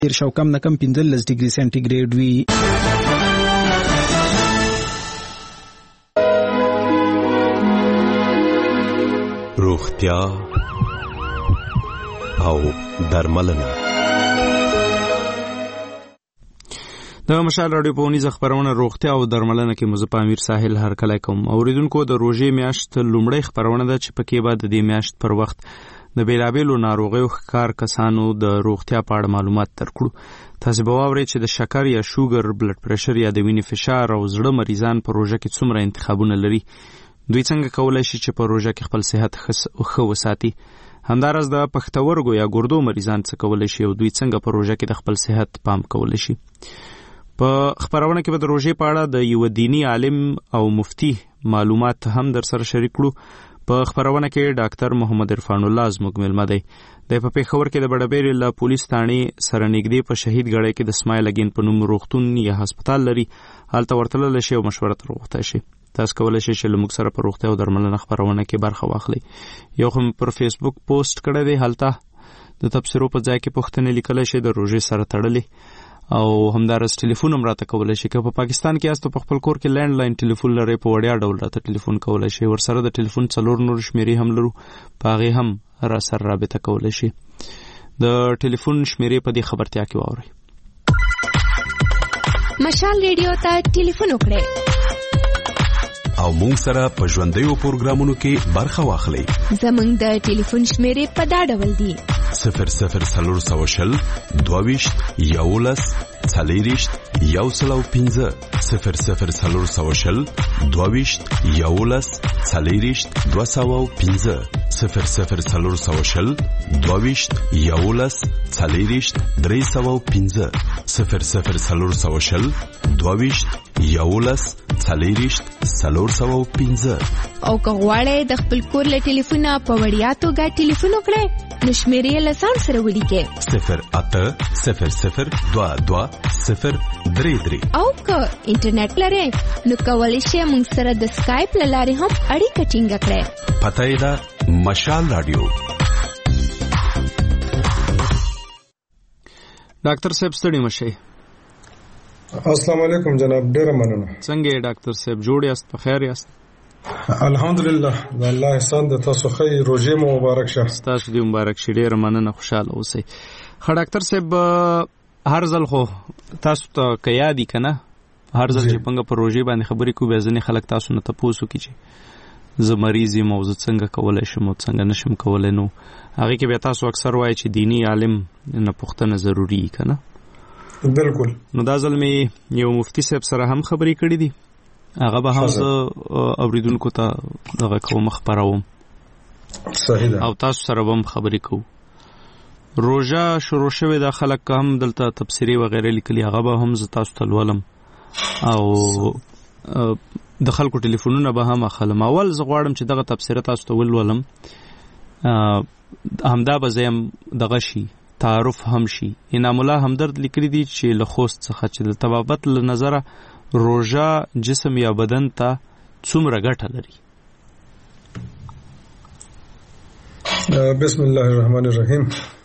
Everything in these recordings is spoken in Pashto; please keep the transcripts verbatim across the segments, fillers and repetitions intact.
تیر شو کم نه کم پنځلس ډیګري سنټیګریډ وي. روغتیا او درملنه. د مشال رادیو په ونیزه خبرونه روغتیا او درملنه کې مزه په امیر ساحل هر کله کوم اوریدونکو د روژې میاشت لومړی خبرونه ده چې پکې بعد د دې میاشت پر وخت د بیلابیلو ناروغیو ښکار کسانو د روغتیا په اړه معلومات درکړو. تاسو به واورئ چې د شکر یا شوګر، بلډ پريشر یا د وینې فشار او زړه مریضان په روژه کې څومره انتخابونه لري، دوی څنګه کولای شي چې په روژه کې خپل صحت ښه وساتي، همدارس د پښتورګو یا ګردو مریضان څه کولای شي او دوی څنګه په روژه کې د خپل صحت پام کولای شي. په خبرونه کې به د روژې په اړه د یو دینی عالم او مفتی معلومات هم در سره شریک کړو. په خبرونه کې ډاکټر محمد عرفان الله زموږ ملمه دی. د په پېښور کې د بډبېرې له پولیس تانې سره نږدې په شهید ګړی کې د اسماعیل اګین په نوم روغتون یا هسپتال لري، هلته ورتللی شي او مشوره ترې وغوښتی شي. تاسو کولی شئ چې له موږ سره په روغتیا او درملنه خبرونه کې برخه واخلئ. یو خو مې پر فیسبوک پوسټ کړی دی، هلته د تبصرو په ځای کې پوښتنې لیکلی شئ د روژې سره تړلې، او همدارس ټلیفون هم راته کولی شي. که په پاکستان کې یاست په خپل کور کې لینډ لاین ټلیفون لرئ، په وړیا ډول راته ټلیفون کولی شي. ورسره د ټلیفون څلور نور شمیرې هم لرو، په هغې هم را سره رابطه کولی شي. د ټلیفون شمیرې په دې خبرتیا کې واورئ. مشال ریډیو ته ټلیفون وکړئ او مونږ سره په ژوندیو پروګرامونو کې برخه واخلئ. زمونږ د ټلیفون شمیرې په دا ډول دي: صفر صفر څلور سوه شل دوهویشت یولس څلېرویشت یو سل او پنځه صفر صفر څلور سوه شل دوهویشت یولس څلېرویشت دوه سوه او پنځه صفر صفر څلور سوه شل دوهویشت یولس څلېرویشت درې سوه او پنځه صفر صفر څلور سوه شل دوهویشت یولس څلېرویشت څلور سوه او پنځه. او که غواړئ د خپل کور له ټلیفونه په وړیا توګه ټلیفون وکړئ، نو شمیرې له ځان سره ولیکئ: صفر اته صفر صفر دوه دوه صفر درې درې. او که انټرنیټ لرئ نو کولی شئ موږ سره د سکایپ له لارې هم اړیکه ټینګه کړئ. پته یې ده مشال رادیو. ډاکټر صاحب ستړي مشئ. السلام علیکم جناب، ډیره مننه. څنګه یې ډاکټر صاحب، جوړ یاست، په خیر یاست؟ الحمدلله، د الله احسان د تاسو خیر، روژې مو مبارک شه. ستاسو دې مبارک شي، ډیره مننه، خوشاله اوسئ. ښه ډاکټر صاحب، هر ځل خو تاسو ته که یادي که نه، هر ځل چې پنګه په روژې باندې خبرې کوو، بیا ځینې خلک تاسو نه تپوس وکړي چې زه مریض یم او زه څنګه کولی شم او څنګه نشم کولی. نو هغې کې بیا تاسو اکثر وایي چې دیني عالم نه پوښتنه ضروري که نه؟ بالکل. نو دا ځل مې یو مفتی صاحب سره هم خبرې کړې دي، هغه به هم زه اوریدونکو ته دغه کوم خبروم. صحیح ده. او تاسو سره به هم خبرې کوو. روژه شروع شوې ده، خلک هم دلته تبصرې وغیره لیکلي، هغه به هم زه تاسو ته لولم او د خلکو ټلیفونونه به هم اخلم. اول زه غواړم چې دغه تبصره تاسو ته ولولم، همدا به زه هم دغه شي تعارف هم شي. انعام الله همدرد لیکلی دي چې له خوست څخه چې د طبابت له نظره روژه جسم یا بدن ته څومره ګټه لري. بسم الله الرحمن الرحیم.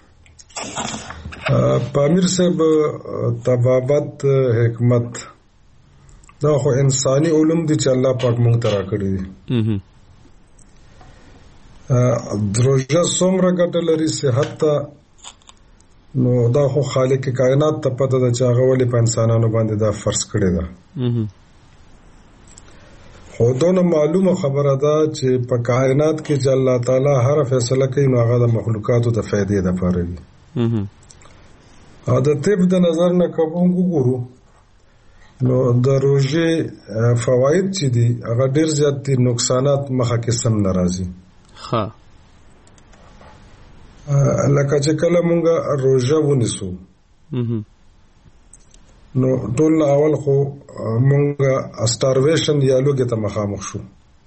پامیر صاحب، طبابت حکمت دا خو انسانی علوم دي چې الله پاک مونږ ته راکړي دي. روژه څومره ګټه لري صحت ته، نو دا خو خالق کائنات ته پته ده چې هغه ولې په انسانانو باندې دا فرض کړی ده. خو دونه معلومه خبره ده چې په کائنات کې چې الله تعالی هر فیصله کوي نو هغه د مخلوقاتو د فائدې لپاره وي. او د طب د نظر نه کوم وګورو نو د روژې فواید چې دي هغه ډیر زیات دي، نقصانات مخه کې سم ناراضي. ښه، لکه چې کله مونږه روژه ونیسو نو ټول اول خو مونږه سټارویشن یا لوګي ته مخامخ شو.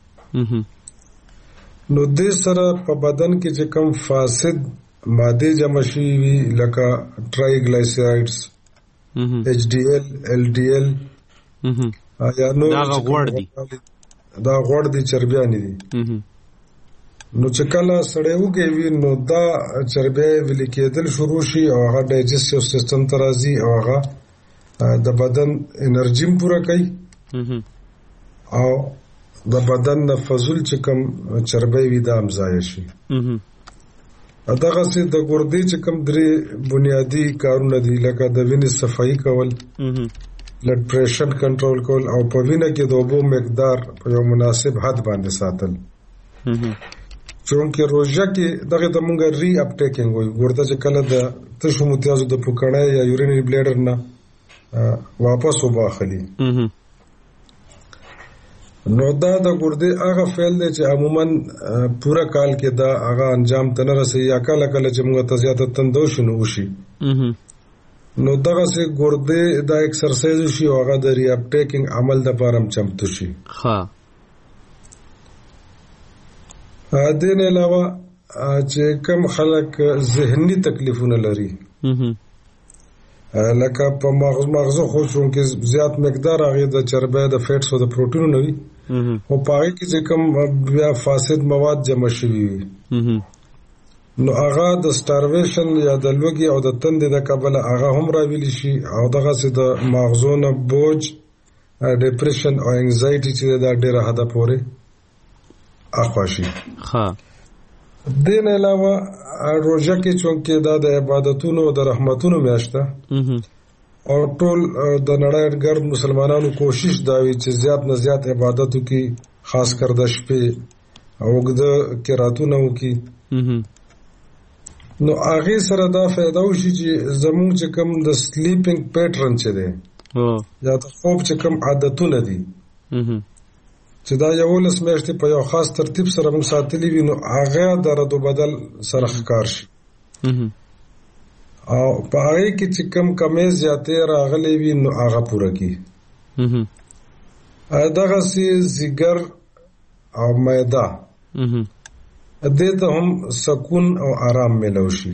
نو دې سره په بدن کې چې کم فاسد ماده جمع شي وي لکه ټرایګلایسرایډز، ایچ ډي ایل، ایل ډي ایل، یا نو دا غوړ دي، دا غوړ دي، چربیان دي. نو چې کله سړی وګوي نو دا چربی ویلي کېدل شروع شي او هغه ډایجسټیو سیستم ته راځي او هغه د بدن انرژي پوره کوي او د بدن د فضول چې کوم چربی وي دا هم ضایع شي. دغسې د ګردې چې کوم درې بنیادي کارونه دي لکه د وینې صفایي کول، بلډ پریشر کنټرول کول او په وینه کې د اوبو مقدار په یو مناسب حد باندې ساتل. چونکې روژه کې دغه ته مونږ ری اپټیکینګ وایو، ګرده چې کله د تشو متیازو د پوکڼۍ یا یورینري بلیډر نه واپس وباخلي نو دا د ګردې هغه فعل دی چې عموما پوره کال کې دا هغه انجام ته نه رسي یا کله کله چې مونږ ته زیاته تندو شنو وشي نو دغسې ګردې دا ایکسرسایز وشي او هغه د ری اپټیکینګ عمل دپاره هم چمتو شي. ښه دې نه علاوه چې کوم خلک ذهني تکلیفونه لري لکه په مغز مغزو خو چونکې زیات مقدار هغې د چربی د فیټس او د پروټینونو وي او په هغې کې چې کوم بیا فاسد مواد جمع شوي وي نو هغه د سټارویشن یا د لوږې او د تندې د کبله هغه هم راویلی شي او دغسې د مغزو نه بوج، ډپریشن او انگزایټي چې دا ډېره حده پورې اخوا شي. دې نه علاوه روژه کې چونکې دا د عبادتونو او د رحمتونو میاشت ده او ټول د نړۍ ګرد مسلمانانو کوشش دا وي چې زیات نه زیات عبادت وکړي، خاص کر د شپې اوږده قراتونه وکړي نو هغې سره دا فایده وشي چې زموږ چې کوم د سلیپینګ پیټرن چې دی یا د خوب چې کوم عادتونه دي چې دا یولس میاشتې په یو خاص ترتیب سره موږ ساتلي وي نو هغه د رد و بدل سره ښکار شي او په هغې کې چې کوم کمې زیاتې راغلی وي نو هغه پوره کړي. دغسې ځیګر او معده دې ته هم سکون او آرام میلو شي.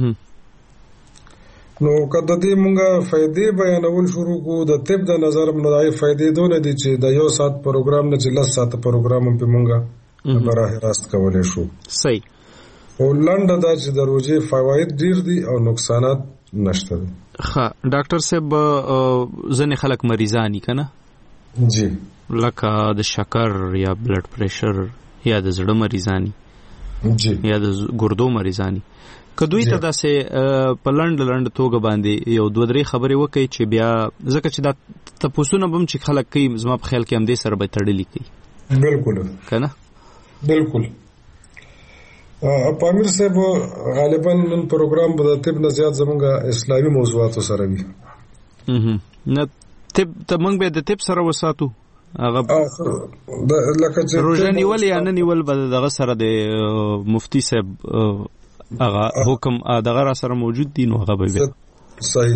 نو که د دې مونږه فایدې بیانول شروع کړو د طب د نظر نو د هغې فایدې دونه دي چې د یو ساعت پروګرام نه چې لس ساعته پروګرام هم پې مونږه براه راست کولی شو. صحیح. خو لنډه دا چې د روژې فواید ډېر دي او نقصانات نشته دي. ښه ډاکټر صاحب ځینې خلک مریضان که نه جی لکه د شکر یا بلډ پریشر یا د زړه مریضانی جی یا د ګردو مریضانی که دوی ته داسې په لنډ لنډ توګه باندې یو دوه درې خبرې وکړي چې بیا ځکه چې دا تپوسونه به هم چې خلک کوي زما په خیال کې همدې سره به تړلي کوي. بلکل که نه بلکل. پامیر صاحب غالبا نن پروګرام به د طب نه زیات زمونږ اسلامي موضوعاتو سره وي نه طب ته موږ به د طب سره وساتو هغه روژه نیول یا نه نیول به دغه سره د مفتی صاحب هغه حکم دغه را سره موجود دي نو هغه به صحیح.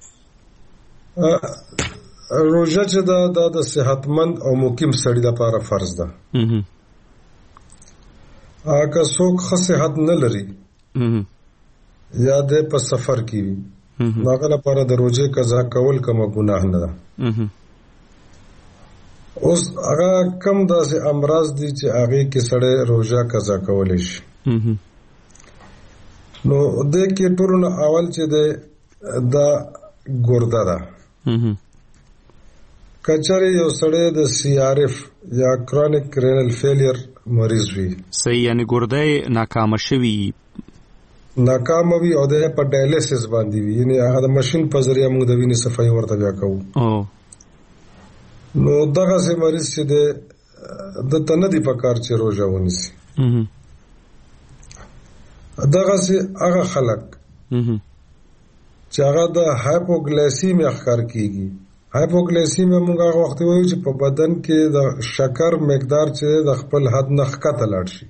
روژه چې دا د صحتمند او مقیم سړي لپاره فرض ده. که څوک ښه صحت نه لري یا د په سفر کې وي نو هغه لپاره د روژې قضا کول کومه ګناه نه ده. اوس هغه کم داسې امراض دي چې هغې کې سړی روژه قضا کولی شي نو دې کې ټولو نه اول چې دی دا ګرده ده. که چېرې یو سړی د سی آر اف یا کرونیک رینل فیلیر مریض وي صحیح یعنې ګرده یې ناکامه شوي ناکامه وي او د په ډایلیسس باندې وي یعنې هغه د مشین په ذریعه موږ د وینې صفایي ورته بیا کوو نو دغسې مریض چې دی دته نه دی پکار چې روژه ونیسي. دغسې هغه خلک چې هغه د هایپوګلیسیمیا ښکار کېږي. هایپوګلیسیمیا موږ هغه وخت وایو چې په بدن کې د شکر مقدار چې د خپل حد نه ښکته لاړ شي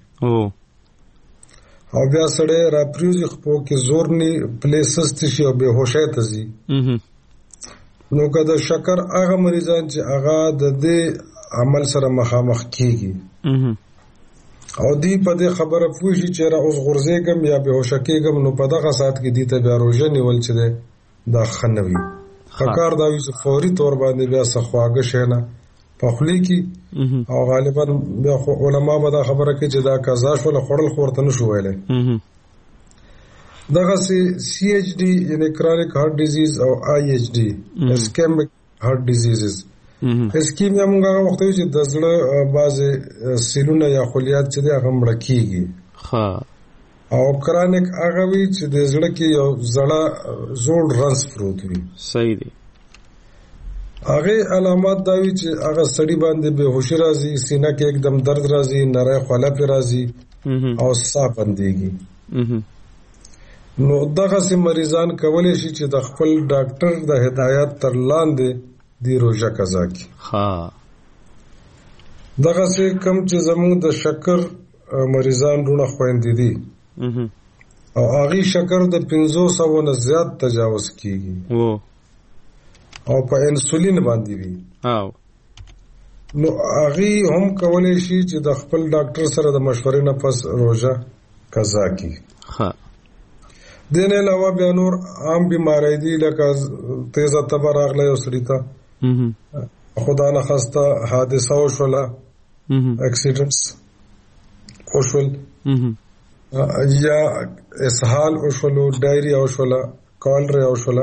او بیا سړی راپریوزي خپو کې زور نی پلی سستی شي او بېهوشۍ ته ځي نو که د شکر هغه مریضان چې هغه د دې عمل سره مخامخ کېږي او دی په دې خبره پوه شي چې را اوس غورځېږم یا بېهوشه کېږم نو په دغه ساعت کې دې ته بیا روژه نیول چې دی دا ښه نه وي. ښه کار دا وي چې فوري طور باندې بیا څه خواږه شی نه په خولي کې او غالبا بیا علما به دا خبره کوي چې دا قضا شوله خوړل خو ورته نشو ویلی. دغسې سی ایچ ډي یعنې کرونیک هارت ډیزیز او آی ایچ ډي اسکیمیک هارت ډیزیزز. اسکیمیا موږ هغه وخت وایو چې د زړه بعضې سیلونه یا خلیات چې دی هغه مړه کېږي، او کرونیک هغه وي چې د زړه کې یو زړه زوړ رنځ پروت وي. صحیح دی. هغې علامات دا وي چې هغه سړي باندې بېهوشي راځي، سینه کې एकदम درد راځي، نری خوله پرې راځي او ساه بندېږي. نو دغسې مریضان کولی شي چې د خپل ډاکټر د هدایت تر لاندې دی روژه قضا کړي. دغسې کوم چې زموږ د شکر مریضان رونه خویندې دي او هغې شکر د پنځو سوو نه زیات تجاوز کېږي او په انسولین باندې وي، نو هغې هم کولی شي چې د خپل ډاکټر سره د مشورې نه پس روژه قضا کړي. دې نه علاوه بیا نور عام بیماری دي لکه تیزه تبه راغله یو سړي ته، خدا نخواسته حادثه وشوله، اکسیډنټس وشول، یا اسهال وشولو، ډایریا وشوله، کالریا وشوله،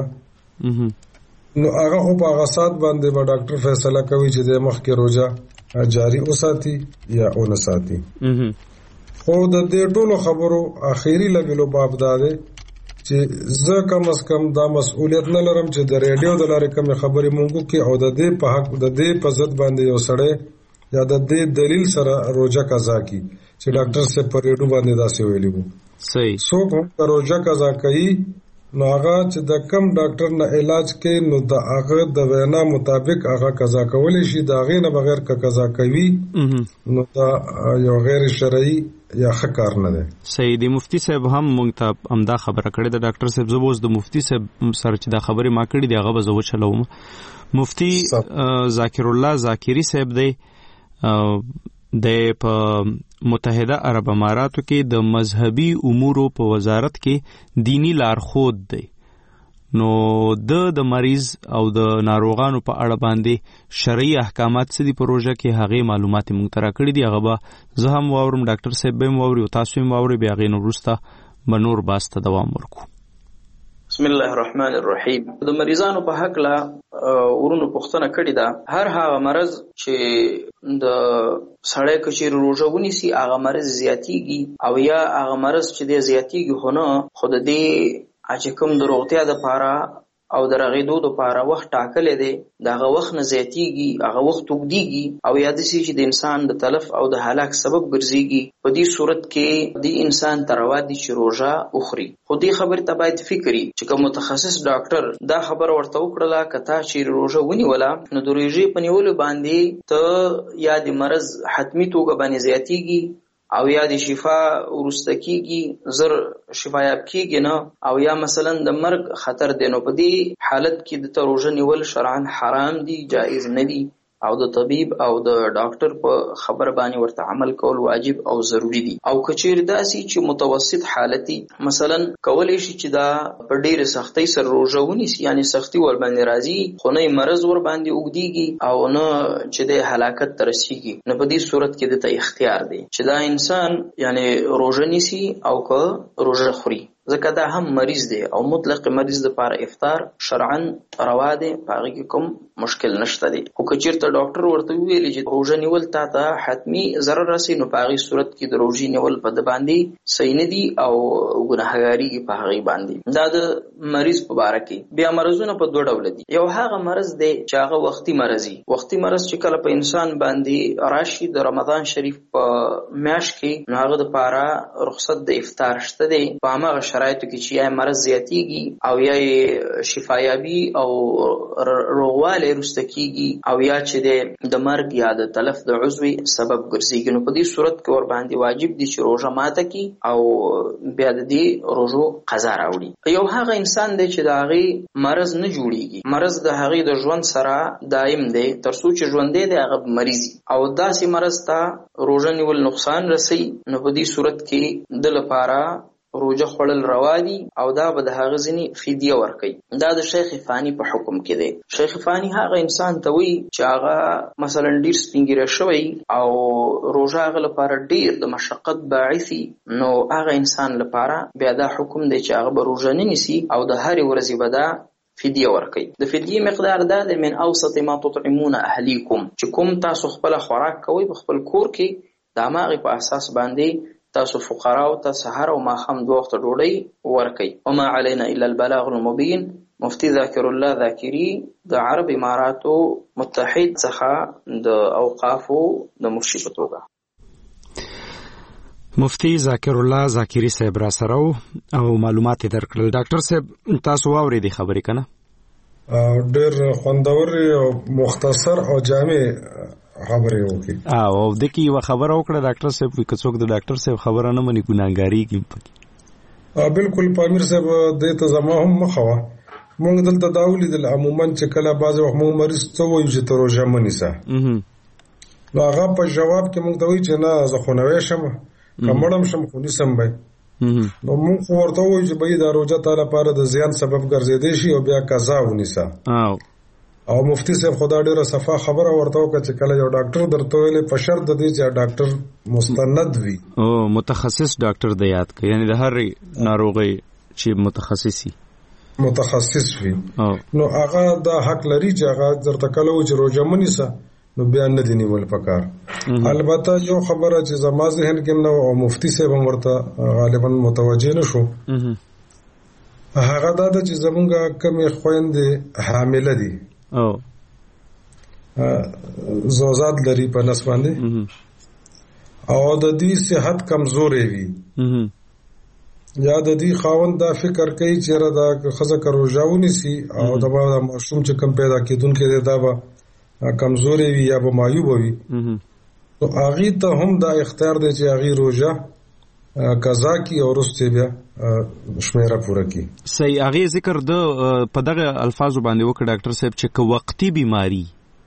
نو هغه خو په هغه سات باندې به ډاکټر فیصله کوي چې د مخکې روژه جاري وساتي یا ونه ساتي. خو د دې ټولو خبرو اخیری لګلو باب دا دی چې زه کم از کم دا مسؤلیت نه لرم چې د ریډیو د لارې کومې خبرې مونږ وکړي او د دې په حق د دې په ضد باندې یو سړی یا د دې دلیل سره روژه قضا کړي چې ډاکټر صاحب په ریډیو باندې داسې ویلي وو. صحیح. څوک هم روژه قضا کوي نو هغه چې د کم ډاکټر نه علاج کوي نو د هغه د وینا مطابق هغه قضا کولی شي، د هغې نه بغیر که قضا کوي نو دا یو غیر شرعي یا ښه کار نه دی. صحیح دی. مفتی صاحب هم موږ ته همدا خبره کړې ده. ډاکټر صاحب زه به اوس د مفتی صاحب سره چې دا خبرې ما کړې دي هغه به زه وچلوم. مفتی ذاکر الله ذاکري صاحب دی د په متحده عرب اماراتو کې د مذهبي امورو په وزارت کې دینی لارښود دی. نو د د مریض او د ناروغانو په اړه باندې شرعي احکامات څه دي په روژه کې هغې معلومات موږ ته راکړي دي. هغه به زه هم واورم، ډاکټر صاحب به هم واوري او تاسو هم واورئ، بیا هغې نه وروسته به نور بحث ته دوام ورکړو. بسم الله الرحمن الرحیم. د مریضانو په هکله ورونو پوښتنه کړې ده. هر هغه مرض چې د سړی که چیرې روژه ونیسي هغه مرض زیاتیږي، او یا هغه مرض چې دی زیاتیږي خو نه، خو د دې چې کوم د روغتیا دپاره او د رغېدو دپاره وخت ټاکلی دی د هغه وخت نه زیاتیږي، هغه وخت اوږدیږي او یا داسې چې د انسان د تلف او د هلاک سبب ګرځېږي. په دې صورت کې دې انسان ته روا دي چې روژه وخوري. خو دې خبرې ته باید فکري چې که متخصص ډاکټر دا خبره ورته وکړله که تا چیرې روژه ونیوله نو د روژې په نیولو باندې ته یا د مرض حتمي توګه باندې زیاتیږي او یا د شفا وروسته کیږي، زر شفایاب کیږي نه، او یا مثلا د مرګ خطر دی. نو په دې حالت کې د ته روژه نیول شرعاً حرام دي، جایز نه دي، او د طبيب او د ډاکټر په خبر باندې ورته عمل کول واجب او ضروری دي. او کچیر داسي چې متوسط حالتي مثلا کولای شي چې دا په ډیره سختۍ سره روژه ونیسي، یعنی سختي ور باندې راځي خو نه مرض ور باندې اوږدیږي او نه چې د هلاکت ته رسیږي، نو په دې صورت کې د ته اختیار دی چې دا انسان یعنی روژه نیسي او که روژه خوري، ځکه دا هم مریض دی او مطلق مریض لپاره افطار شرعاً روا دی، په هغې کې کوم مشکل نشته دی. خو که چېرته ډاکټر ورته وویلي چې روژه نیول تا ته حتمي ضرر رسوي نو په هغې صورت کې د روژې نیول په ده باندې صحیح نه دي او ګناهګارېږي په هغې باندې. دا د مریض په باره کې. بیا مرضونه په دوه ډوله دي. یو هغه مرض دی چې هغه وختي مرض وي. وختي مرض چې کله په انسان باندې راشي د رمضان شریف په میاشت کې نو هغه دپاره رخصت د افطار شته دی په هماغه شرایطو کې چې یا مرض زیاتیږي او یا شفایابي او روغوالی وروسته کیږي او یا چې د مرګ یا د تلف د عضوي سبب ګرځېږي، نو په دې صورت کې ور باندې واجب دي چې روژه ماته کړي او بیا د دې روژو قضا راوړي. یو هغه انسان دی چې د هغې مرض نه جوړېږي، مرض د هغې د ژوند سره دایم دی تر څو چې ژوندی دی هغه مریض او داسې مرض ته روژه نیول نقصان رسوي، نو په دې صورت کې د لپاره روزه خوړل روا دي او دا به د هغه ځینې فدیه ورکوي. دا د شیخ فانی په حکم کې دی. شیخ فانی هغه انسان ته وایي چې هغه مثلا ډیر سپینګیره شوی او روزه هغه لپاره ډیر د مشقت باعث، نو هغه انسان لپاره بیا دا حکم دی چې هغه به روزه نه نیسي او د هرې ورځې به دا فدیه ورکوي. د فدیه مقدار دا د من اوسط ما تطعمون اهلیکم، چې کوم تاسو خپل خوراک کوئ په خپل کور کې، د هماغې په اساس باندې تاسو فقراو ته سحر او ماښام دوه وخته ډوډۍ ورکوي. وما علینا الا البلاغ المبین. مفتی ذاکر الله ذاکری د عرب اماراتو متحد څخه د اوقافو د مرشد په توګه. مفتی ذاکر الله ذاکری صاحب را سره او معلومات درکړل. ډاکټر صاحب تاسو واورئ د خبرې کنه؟ ډېر خوندور او مختصر او جامع خبرې وکړي. او د کی یو خبره وکړه ډاکټر صاحب، که څوک د ډاکټر صاحب خبره نه مني ګناګاری کیږي. بالکل پامیر صاحب د ته زما هم مخوا مونږ دلته دا ولیدل عموما چې کله بعض وخت مو مریض ته وایي چې ته روژه مه نیسه، نو هغه په جواب کې مونږ ته وایي چې نه زه خو نوی شم، که مړم شم خو نیسم به. نو مونږ خو ورته وایو چې بهي دا روژه تا لپاره د زیان سبب ګرځېدی شي او بیا قضا ونیسه. او مفتی صاحب خدا ډیره صفا خبره ورته وکړه چې کله یو ډاکټر درته ویلې په شرط د دې چې ډاکټر مستند وي او متخصص ډاکټر دی یاد کړئ، یعنی د هر ناروغي چې متخصصي متخصص وي، نو هغه دا حق لري چې هغه درته کله و چې روژه مه نیسه، نو بیا نه دي نیول پکار. البته یو خبره چې زما ذهن کې نه او مفتی صاحب هم ورته غالبا متوجه نه شو، هغه دا ده چې زمونږ کومې خویندې حامله دي او زوزاد لري په نس باندې او د دې صحت کمزورې وي، یا د دې خاوند دا فکر کوي چې را دا ښځه که روژه ونیسي او د ماشوم چې کم پیدا کېدونکی دی دا به کمزورې وي یا به معیوبه وي، نو هغې ته هم دا اختیار دی چې هغې روژه قضا کړي او وروسته بیا شمیره پوره کړي. صحیح. هغې ذکر د په دغه الفاظو باندې وکړه ډاکټر صاحب چې که وقتي بیماري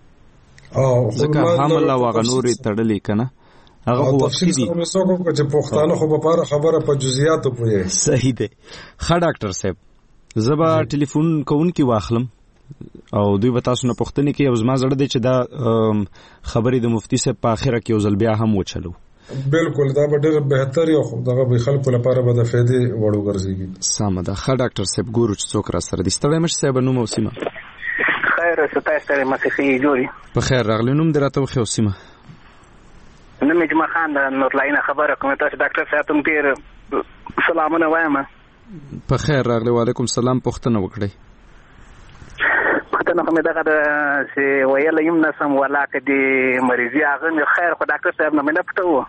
ځکه حمل او هغه نورې تړلې که نه هغه خو وقتي دي، چې پښتانه خو به پاره خبره په جزئیاتو پوهېږي. صحیح دی. ښه ډاکټر صاحب زه به ټلیفون کوونکي واخلم او دوی به تاسو نه پوښتنې کوي او زما زړه دی چې دا خبرې د مفتي صاحب په آخره کې یو ځل بیا هم وچلو. بالکل دا به ډېر بهتر یو دغه به خلکو لپاره به د فایدې وړ وګرځېږي. سمه ده. ښه ډاکټر صاحب ګورو چې څوک را سره دي. ستړی مه شې صاحب، نوم او سیمه؟ خیر اوسه، تاسو ستړی مه شئ، ښه جوړ په خیر راغلی. نوم دې راته وښیه او سیمه؟ نوم یې جمعه خان د نورلاین خبره کوم. تاسو ډاکټر صاحب ته ډېر سلامونه وایم. په خیر راغلی. وعلیکم السلام. پوښتنه وکړئ. پوښتنه خو مې دغه ده چې ویلی یم نه سم ولا که د مریضي هغه مې خیر خو ډاکټر صاحب نه مې نه پټوو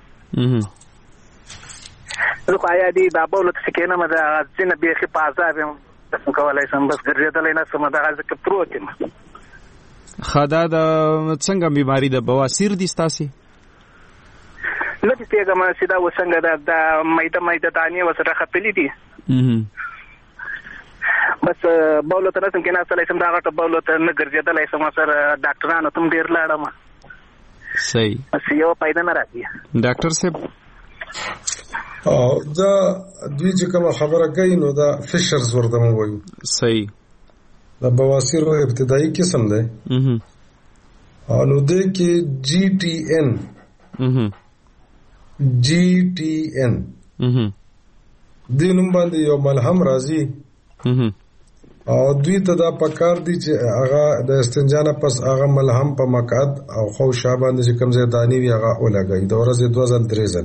زه خو آیا دې دا بولو ته چې کېنم د ځینې بیخي په عذاب یم نسم کولی شم بس ګرځېدلی نه شم دغه ځکه پروت یم. ښه دا د څنګه بیماري ده؟ بواسیر دي ستاسې؟ نه دې پوهېږم چې دا اوس څنګه ده دا میده میده دانې ورسره ختلي دي بس بولو ته نسم کېناستلی شم دا غټه بولو ته نه ګرځېدلی شم سره ډاکټرانو ته هم ډېر لاړم. صحیح. بس یو پیدا نه راځي. ډاکټر صاحب دا دوی چې کومه خبره کوي نو دا فشرز ورته موږ وایو. صحیح. دا بواسیر ابتدایي قسم دی نو دې کې جی ټي ان جی ټي ان دې نوم باندې یو ملهم راځي او دوی ته دا پکار دي چې هغه د استنجا نه پس هغه ملهم په مقعد او خو شابه چې کوم ځای دانی وي هغه ولګي د ورځې دوه ځل درې ځل.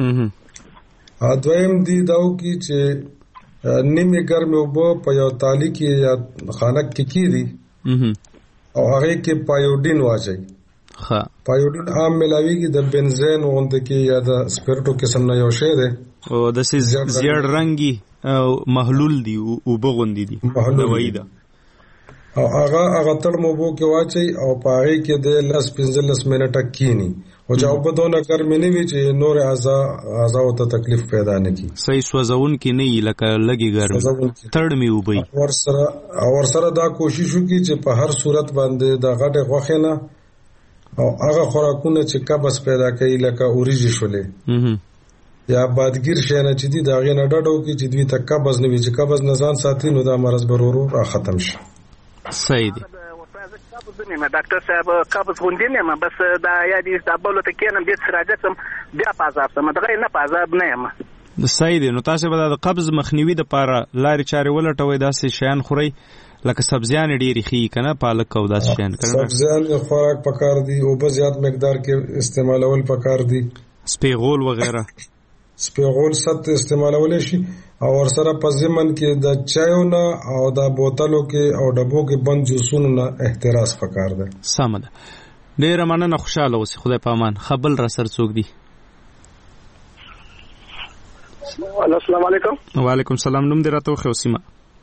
دویم دی داو کی چې نیمه ګرمه اوبه په یو تالی کې یا خانک کې کیږي او هغه کې پایوډین واچي. ها پایوډین عام ملاویږي د بنزین غونډه کې یا د سپیرټو قسم نه یو شی دی او د سي زیړ رنگي او محلول دی او بغوندي دي دوايي ده او هغه هغه تړ مو کې واچي او پاره کې د لس پنځلس منټه کینی او جواب بدونه ګرمه نه وي چې نور اعضاء اعضاء ته تکلیف پیدا نه کی. صحیح سوځون کې نه لکه لګي ګرم تړ می وبي ور سره اور سره دا کوشش وکړي چې په هر صورت باندې دا غټه غوښه نه او هغه خوراکونه چې قبض پیدا کوي لکه اوریجی شولې یا بادګیر شي نه چې دي دا غي نه ډډو کې چې دوی ته قبض نه وي چې قبض نه ځان ساتي نو دا مرز برورو را ختم شي. صحیح دی. ما ډاکټر صاحب قبض غونډې نه ما بس دا یادې دا بوله ته کېنم بیا راځم بیا پازاب سم دغه نه پازاب نه یم. صحیح دی. نو تاسو به د قبض مخنیوي د پاره لارې چارې ولټوي داسې شیان خوري لکه سبزیان ډېری خي کنه پالک او داسې شیان کنه سبزیان خوراک پکار دي او په زیات مقدار کې استعمالول پکار دي. سپیغول وغیرہ سپیغول ست استعمالول شي او ورسره په ضمن کې د چایو نه او د بوتلو کې او ډبو کې بند جوسونو نه احتراز پکار دی. سم ده. ډېر مننه خوشاله اوسئ. خدای په امان. خبل را سر څوک دی؟ السلام علیکم. وعلیکم سلام. نوم دې راته وښیو سیمه؟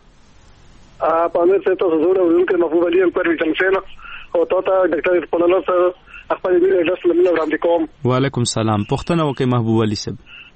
پامیر سے تو حضور ورونکو محبوب علي پر جمسینا او تو ته ډاکټر پنلو سره خپل دې اډرس لمنه وړاندې کوم. وعلیکم سلام. پښتنه وکي محبوب علي صاحب.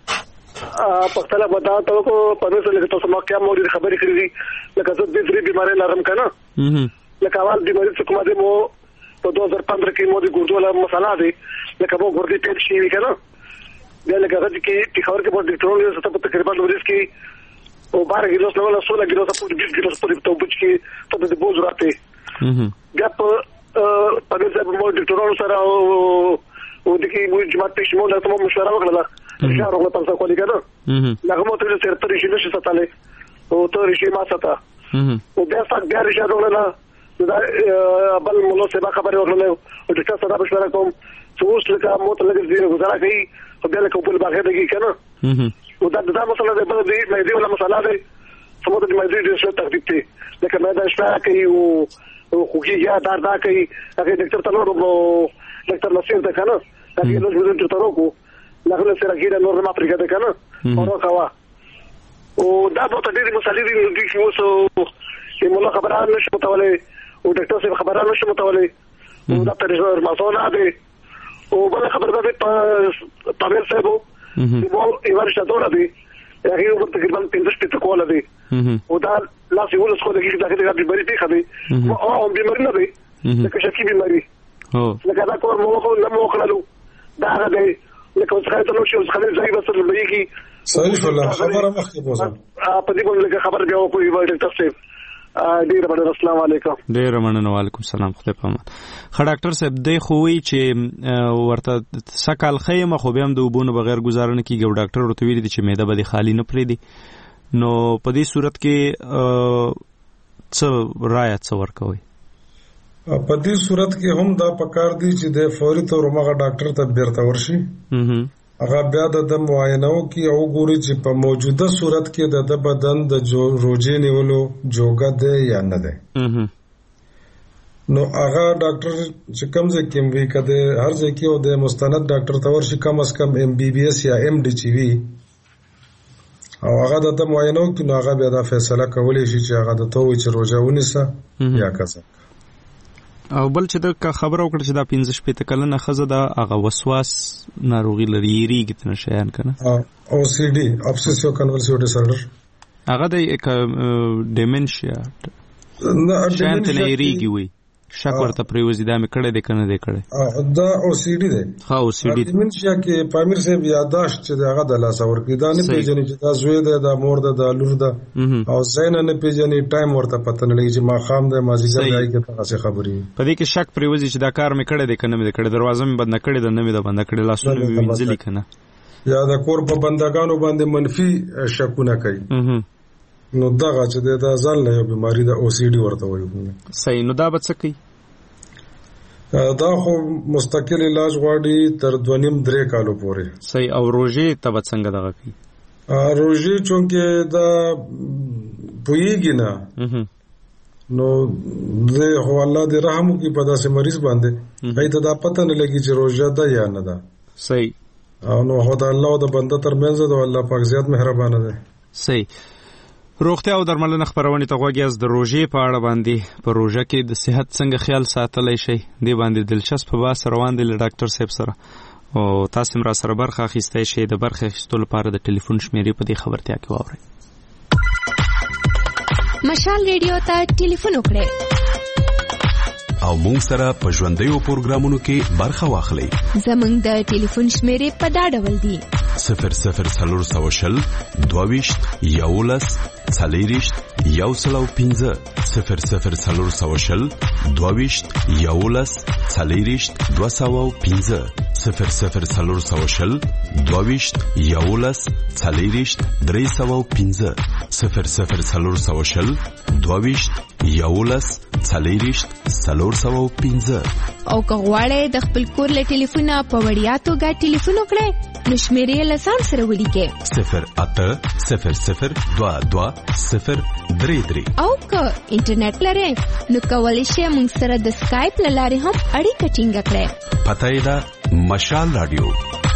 پښتنه بتا ته کو پامیر سے لکه تاسو ما کیا مو دې خبرې کړې دي لکه زه دې درې بیماری لرم کنه لکه اول بیماری څه کومه دې مو په دو هزار پندرہ کې مو دې ګردوله مساله دي لکه مو ګردې پیټ شي کنه بیا لکه غږ کې چې خبر کې مو ډاکټرونو ته په تقریبا ورس کې او بارہ کیلو سره ولا سولہ کیلو سره بیس کیلو سره په توبچ کې ته د بوز راته بیا په پدې سره مو ډاکټرونو سره او او د کې مو جماعت پېښ مو له تمام مشوره وکړه چې هغه تاسو کولی کنه هغه مو ته چې تر شي نشي ستاله او تر شي ما ستا او بیا څنګه بیا رښتیا وکړه دا بل مولو سبا خبره وکړه او ډاکټر سره مشوره کوم څو اوس لکه مو ته لګي دی گزاره کوي او بیا لکه په باغ دګي کنه او دا دا مسله ده په دې مې دی ولا مسله ده سمو ته مې دی د څه تخفیف دی لکه مې دا شپه کوي او خوږي یا دار دا کوي هغه ډاکټر ته نور ډاکټر نصیر ته کنه هغه نور ډاکټر ته ورکو هغه سره کېده نور ما پرګه ده کنه او کاوه او دا په دې مسلې دی چې اوسو چې مولا خبره نشو متولې او ډاکټر صاحب خبره نشو متولې او دا تر څو مسونه ده او بل خبره ده په طبيب صاحب مو ایوار شادوره دی هغه په تقریبا پنځه شپږ کوله دی او دا لاس یو له څه دغه دغه د بیماری دی خدي او هم بیماری نه دی لکه شکی بیماری هو لکه دا کور مو خو نه مو کړلو دا هغه دی لکه څنګه ته نو شو څنګه ځای بسل بيږي صحیح والله خبره مخکې بوزم په دې باندې خبر بیا کوئی ډاکټر صاحب ډیر مننه. السلام علیکم. ډیر مننه. وعلیکم سلام. خدای په امان. خ ډاکټر صاحب دی خو وی چې ورته سکال خیمه خو به هم د وبونو بغیر گزاره نه کیږي. ډاکټر ورته ویل دي چې معده به خالی نه پرې دي نو په دې صورت کې څه رایت څه ورکوي؟ په دې صورت کې هم دا پکار دي چې د فوري تور مغه ډاکټر ته بیرته ورشي هغه بیا د معاینه وکي او ګوري چې په موجوده صورت کې د بدن د روزي نیولو جوګه ده یا نه ده نو هغه ډاکټر چې کوم ځای کې وی کده هر ځای کې او د مستند ډاکټر ته ورشي کم از کم ایم بی بی ایس یا ایم ډی چی وی او هغه د معاینه وکي نو هغه بیا د فیصله کولی شي چې هغه د توې چې روزه ونیسه یا کزه او بل چې د خبرو وکړه چې دا پنځه شپږ کلنه خزه دا هغه وسواس ناروغي لري ریږي تنه شیان کنه او سی ډي ابسیسیو کنولسیو ډیسارډر هغه د ډیمنشیا نه شانت نه ریږي وي شک ورته پریوزي دا مې کړه د کنه د کړه دا او سی ډي ده ها او سی ډي ډیمنشیا کې پامیر صاحب یاداشت چې هغه د لاس اور کې دا نه پیژنې چې دا زوی ده دا مور ده دا لور ده او زین نه پیژنې ټایم ورته پته نه لګي چې ما خام ده مازیګر ځای کې تاسو خبري په دې کې شک پریوزي چې دا کار مې کړه د کنه مې کړه دروازه مې بند کړه د نه مې د بند کړه لاسونه مې وینځلې کنه یا د کور په بندګانو باندې منفي شکونه کوي نو دا چې دا ځل له بیماری د او سی ډي ورته وایي صحیح. نو دا به څه کوي؟ دا خو مستقل علاج غواړي تر دوه نیم درې کالو پورې. صحیح. او روزي ته به څنګه دغه کوي؟ روزي چونکه دا پویږي نه نو زه هو الله دې رحم وکړي په داسې مریض باندې هي ته دا پته نه لګي چې روزه ده یا نه ده. صحیح. او نو خدای الله او د بنده ترمنځ ده الله پاک زیات مهربان ده. صحیح. روغتیا او درملنه خبرونه ته غوږی از د روزي په اړه باندې په روزه کې د صحت څنګه خیال ساتلای شي دی باندې دلچسپ بحث روان دی له ډاکټر صاحب سره او تاسو را سره برخه اخیستای شئ. د برخه اخیستلو لپاره د ټلیفون شمیرې په دې خبرتیا کې واورئ. مشال ریډیو ته ټلیفون وکړئ او مونږ سره په ژوندیو پروګرامونو کې برخه واخلئ. زموږ د ټلیفون شمیرې په دا ډول دي: صفر صفر څلور سوه شل دوهویشت یولس څلېرویشت یو سل او پنځه صفر صفر څلور سوه شل دوهویشت یولس څلېرویشت دوه سوه او پنځه صفر صفر څلور سوه شل دوهویشت یولس څلېرویشت درې سوه او پنځه صفر صفر څلور سوه شل دوهویشت یولس څلېرویشت څلور سوه او پنځه. او که غواړئ د خپل کور له ټلیفونه په وړیا توګه ټلیفون وکړئ نو شمیرې له ځان سره ولیکئ: صفر اته صفر صفر دوه دوه صفر درې درې. او که انټرنیټ لرئ نو کولی شئ موږ سره د سکایپ له لارې هم اړیکه ټینګه کړئ. پته یې ده مشال رادیو.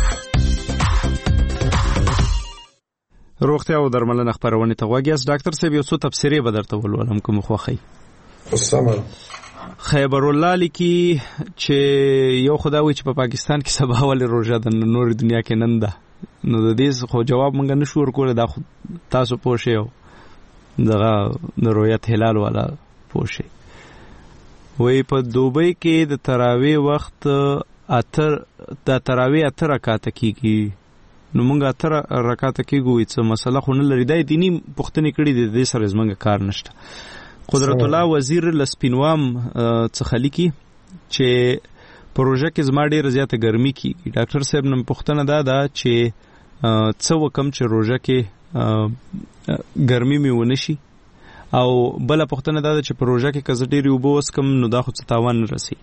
روغتیا او درملنه خپرونه ته غواړئ. ډاکټر صاحب یو څو تفسیرې به درته ولولم کوم خوښي. سمه خیبر الله لیکي چې یو خدای چې په پاکستان کې سبا ولې روزه د نور دنیا کې نن ده. نو د دې خو جواب مونږ نشو ورکول. دا تاسو پوه شئ دغه د رؤیت هلال والا پوه شئ. وی په دوبۍ کې د تراوی وخت اتر د تراوی اتر رکعات کیږي. نو مونږ اتر رکعات کیږو چې مسله خو نه لري. دا دینی پوښتنې کړي دي، د دې سره زمونږ کار نشته. قدرت الله وزیر لسپینوام څخه لیکي چې پروژه کې زما ډېر زیاته ګرمي کیږي. ډاکټر صاحب نن پوښتنه دا ده چې څه وکم چې روژه کې ګرمي مې ونه شي، او بله پوښتنه دا ده چې پروژه کې که زه ډېرې اوبه وڅښم نو دا خو څه تاوان نه رسي.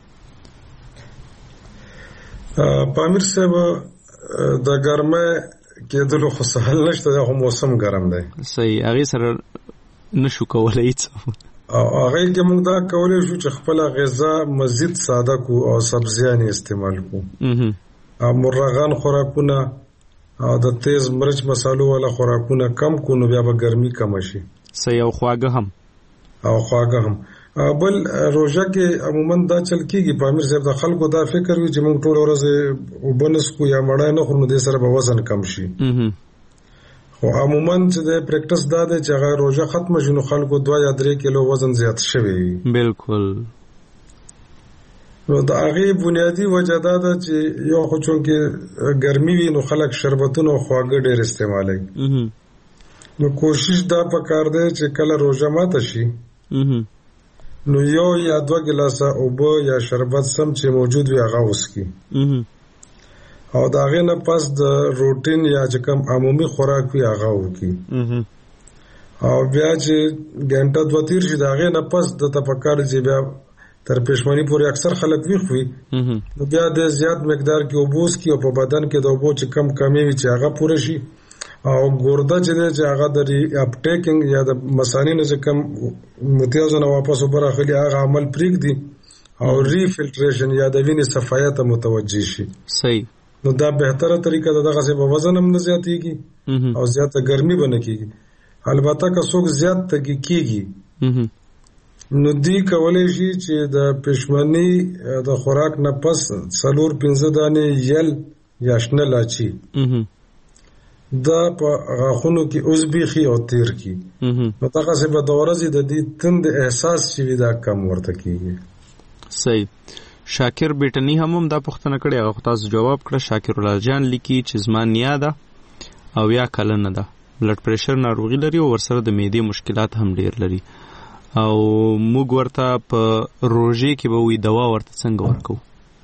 پامیر صاحب د ګرمۍ کېدلو خو سهل نشته، دا خو موسم ګرم دی. صحیح. هغې سره نشو کولای څه او هغه کې موږ دا کولای شو چې خپل غذا مزید ساده کو او سبزیان استعمال کو. ا مرغان خوراکونه او د تیز مرچ مصالو والا خوراکونه کم کو نو بیا به ګرمي کم شي. صحیح. او خواږه هم او خواږه هم بل روزه کې عموما دا چل کیږي. پامیر صاحب د خلکو دا فکر وي چې موږ ټول ورځ وبنس کو یا مړای نه خورو نو د سره به وزن کم شي. خو عموما چې د پریکټس دا دی چې هغه روزه ختمه شي نو خلکو دوه یا درې کیلو وزن زیات شوی وي. بالکل. نو د هغې بنیادی وجه دا ده چې یو خو چونکې ګرمي وي نو خلک شربتونه او خواږه ډېر استعمالوي. نو کوشش دا پکار دی چې کله روزه ماته شي نو یو یا دوه ګیلاسه اوبه یا شربت سم چې موجود وي هغه وڅښي، او د هغې نه پس د روټین یا چې کوم عمومي خوراک وي هغه وکړي، او بیا چې ګنټه دوه تیر شي د هغې نه پس دته پکار چې بیا تر پېشمني پورې اکثر خلک ویښ وي نو بیا د زیات مقدار کې اوبه وڅښي او په بدن کې د اوبو چې کم کمی وي چې هغه پوره شي، او ګرده چې دی چې هغه د ری اپټیکینګ یا د مثانې نه چې کم متیازو نه واپس اوبه راخلي هغه عمل پرېږدي او ری فلټریشن یا د وینې صفایه ته متوجه شي. صحیح. نو دا بهتره طریقه ده. دغه څه په وزن هم نه زیاتېږي او زیاته ګرمي به نه کېږي. البته که څوک زیات تږي کېږي نو دی کولی شي چې د پېشمني د خوراک نه پس څلور پنځه دانې یل یا شنه لاچي دا په غاښونو کې اوزبیخي او تیر کی، نو دغسې به د ورځې د دې تند احساس چې وي دا کم ورته کېږي. صحیح. شاکر بیٹنی هم هم دا پوښتنه کړې، هغه خو تاسو جواب کړه. شاکر الله جان لیکي چې زما نیا ده او یا کلنه ده، بلډ پریشر ناروغي لري او ورسره د معدې مشکلات هم ډېر لري، او موږ ورته په روژې کې به وي دوا ورته څنګه ورکو؟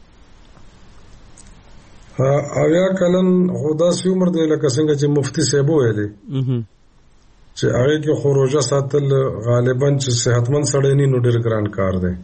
او یا کلن خو داسې عمر دی لکه څنګه چې مفتي صاحب ویلي چې هغې کې خو روژه ساتل غالبا چې صحتمند سړی نه نو ډېر ګران کار دی.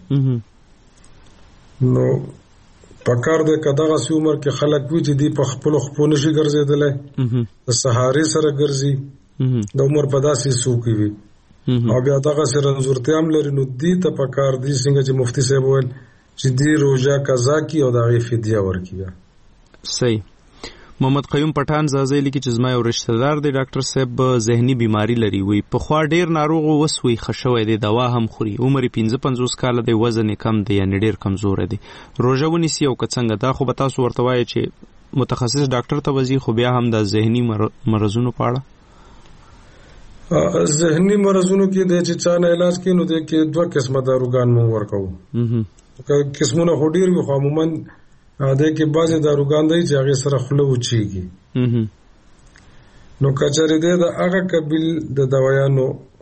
نو پکار دی که دغسې عمر کې خلک وي چې دی په خپلو خپو نشي ګرځېدلی، د سهارې سره ګرځي، د عمر په داسې څوکې وي او بیا دغسې رنځورتیا هم لري، نو دی ته پکار دی څنګه چې مفتي صاحب ویل چې دی روژه قضا کړي او د هغې فدیه ورکړي. صحیح. محمد قیوم پټان زازی لیکي چې زما یو رشتہ دار دی ډاکټر صاحب ذهني بیماری لري، وی په خوا ډیر ناروغ وس وی خښوي دی، دوا هم خوري، عمر پنځه پنځوس کال دی، وزن کم دی یعنی ډیر کمزور دی، روزه ونیسي او کڅنګ دا خو به تاسو ورته وایي چې متخصص ډاکټر ته وځي، خو بیا هم د ذهني مرزونو په اړه ذهني مرزونو کې د چې چا نه علاج کینو د کې دوه قسمه داروګان مو ورکو قسمونه هډیر وي خو عموما د کې بعضې داروګان دی چې هغې سره خوله وچیږي نو کچرې دی د هغه قبیل د دوایانو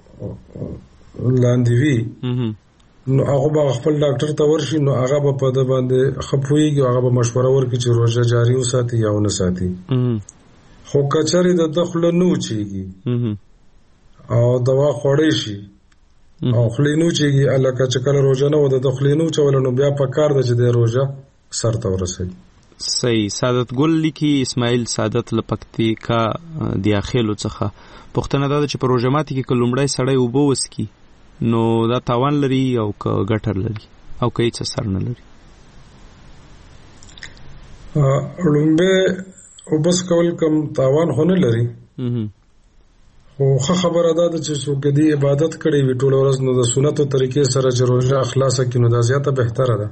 لاندې وي نو هغه به خپل ډاکټر ته ورشي نو هغه به په ده باندې ښه پوهېږي او هغه به مشوره ورکړي چې روژه جاري وساتي یا ونه ساتي خو کچرې د ده خوله نه وچیږي او دوا خوړی شي او خولې نه وچیږي لکه چې کله روژه نه و د ده خولې نه وچوله نو بیا پکار ده چې د روژه سر ته ورسوي. صحیح. سعادت ګل لیکي اسماعیل سعادت له پکتیکا دیاخیلو څخه پوښتنه دا ده چې په روژه ماتي کې که لومړی سړی اوبه وڅکي نو دا تاوان لري او که ګټر لري او که هېڅ اثر نه لري؟ لومبه اوبه څکول کوم تاوان خو نه لري خو ښه خبره دا ده چې څوک دې عبادت کړی وي ټوله ورځ نو د سنتو طریقې سره چې روژه خلاصه کړي نو دا زیاته بهتره ده.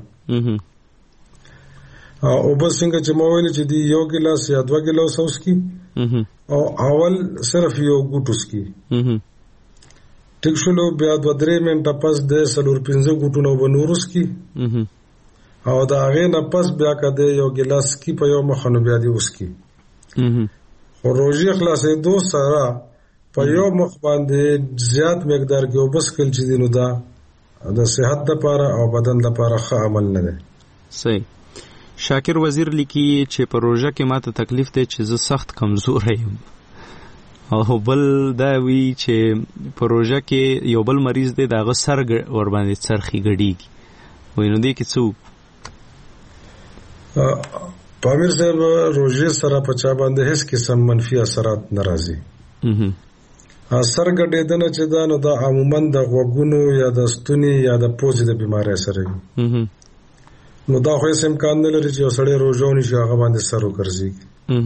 اوبه څنګه چې ما ویلې چې دی یو ګیلاس یا دوه ګیلاس وڅکي او اول صرف یو ګوټ وڅکي ټیک شولو بیا دوه درې منټه پس د څلور پنځه ګوټونه اوبه نور وڅکي او د هغې نه پس بیا که دی یو ګیلاس څکي په یو مخه نو بیا دې وڅکي خو روژې خلاصېدو سره په یو مخ باندې زیات مقدار کې اوبه څکل چې دي نو دا د صحت دپاره او بدن دپاره ښه عمل نه دی. صحیح. شاکر وزیر لیکي چې په روژه کې ماته تکلیف دی چې زه سخت کمزوری یم او بل دا وی چې په روژه کې یو بل مریض دی د هغه سر ور باندې څرخي ګډېږي وایي نو دې کې څه وکړو؟ پامیر صاحب روژې سره په چا باندې هیڅ قسم منفي اثرات نه راځي. سر ګډېدنه چې دا نو دا عموما د غوږونو یا د ستوني یا د پوزې د بیمارۍ سره وي نو دا خو هیڅ امکان نه لري چې یو سړی روژه ونیسي هغه باندې سر وګرځېږي.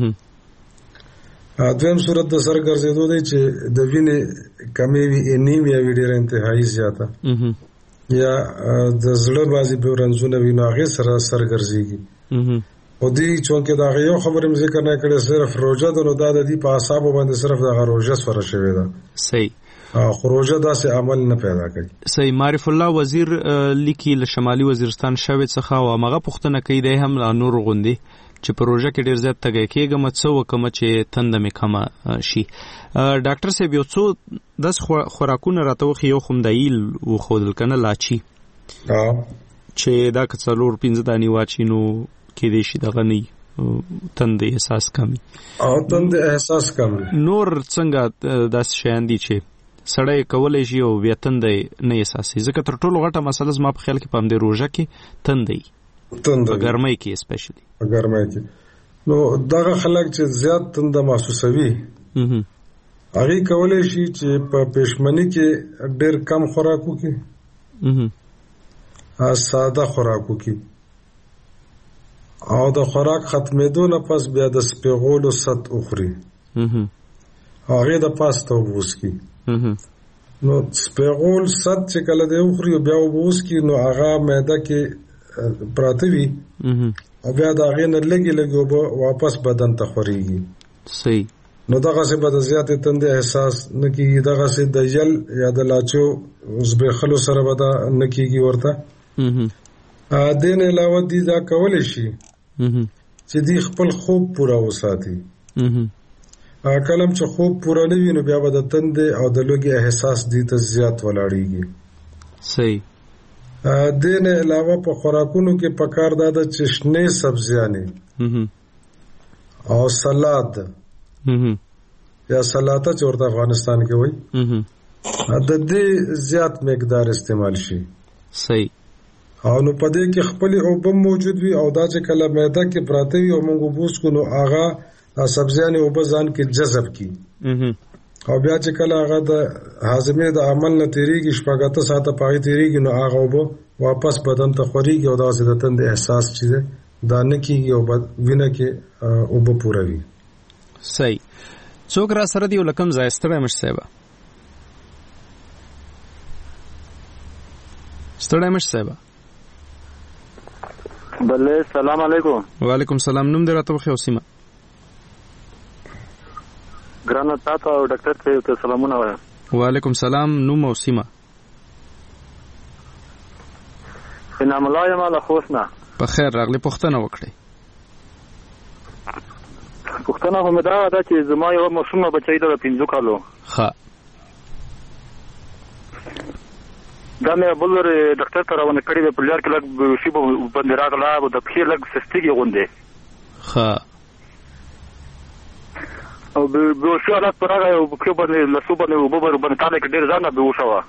دویم صورت د سر ګرځېدو دی چې د وینې کمې وي انیمیا وي ډېره انتهایي زیاته یا د زړه بعضې رنځونه وي نو هغې سره سر ګرځېږي خو دوی چونکې د هغې یو خبرې مې ذکر نه کړې صرف روژه ده نو دا د دې په اعصابو باندې صرف دغه روژه سوره شوې ده. صحیح. خو روژه داسې عمل نه پیدا کوي. صحیح. معرف الله وزیر لیکي له شمالي وزیرستان شوې څخه او همغه پوښتنه کوي دی هم نور غوندې چې په روژه کې ډېر زیات تږی کېږم څه وکړم چې تنده مې کمه شي. ډاکټر صاحب یو څو داسې خوراکونه راته وښي یو خو مدایل وښودل که نه لاچي چې دا که څلور پنځه دانې واچي نو کېدای شي دغه نه وي تندې احساس کمي او تندې احساس کمي. نور څنګه داسې شیان دي چې سړی کولی شي او بیا تندی نه احساسوي؟ ځکه تر ټولو غټه مسله زما په خیال کې په همدې روژه کې تندی په ګرمۍ کې اسپیشلی په ګرمۍ کې نو دغه خلک چې زیات تنده محسوسوي هغې کولی شي چې په پېشمني کې ډېر کم خوراک وکړي ساده خوراک وکړي او د خوراک ختمېدو نه پس بیا د سپېغولو ست وخوري هغې د پاسته اوبه وڅکي نو سپېغول ست چې کله دی وخوري بیا اوبه وڅکي نو هغه معده کې پراته وي او بیا د هغې نه لږې لږې اوبه واپس بدن ته خورېږي. صحیح. نو دغسې به د زیاتې تندې احساس نه کېږي دغسې د یل یا د لاچو زبېښلو سره به دا نه کېږي ورته. دې نه علاوه دي دا کولی شي چې دی خپل خوب پوره وساتي. کلم چې خوب پوره نه وي نو بیا به د تندې او د لوږې احساس دې ته زیات ولاړېږي. صحیح. دې نه علاوه په خوراکونو کې پکار دا ده چې شنې سبزیانې او سلاد یا سلاته چې ورته افغانستان کې وایي د دې زیات مقدار استعمال شي. صحیح. او نو په دې کې خپلې اوبه موجود وي او دا چې کله معده کې پراته وي او موږ اوبه وڅکو نو هغه سبزیانې اوبه ځان کې جذب کړي او بیا چې کله هغه د هاضمې د عمل نه تېرېږي شپږ اته ساعته په هغې تېرېږي نو هغه اوبه واپس بدن ته خورېږي او داسې د تندې احساس چې دی دا نه کېږي او وینه کې اوبه پوره وي. صحیح. څوک را سره دی او له کوم ځایه؟ ستړی مش صاحبه ستړی مش صاحبه بله سلام علیکم. وعلیکم سلام. نوم دې راته وښیه او سیمه؟ ګرانه تا ته او ډاکټر صاحب ته سلامونه وایم. وعلیکم سلام. نوم او سیمه؟ انعام الله یم له خوست نه. په خیر راغلی. پوښتنه وکړئ. پوښتنه خو مې دا ده چې زما یو ماشومه بچی ده د پنځو کالو. ښه. دا مې بل ډاکټر ته روانه کړې ده، په لار کې لږ شي باندې راغله او د پښې لږ سستېږي غوندې. ښه. او بېهوشي حالت په راغی او پښې باندې لاسو باندې اوبه باندې تاله کې ډېر ځانه بېهوشه وه.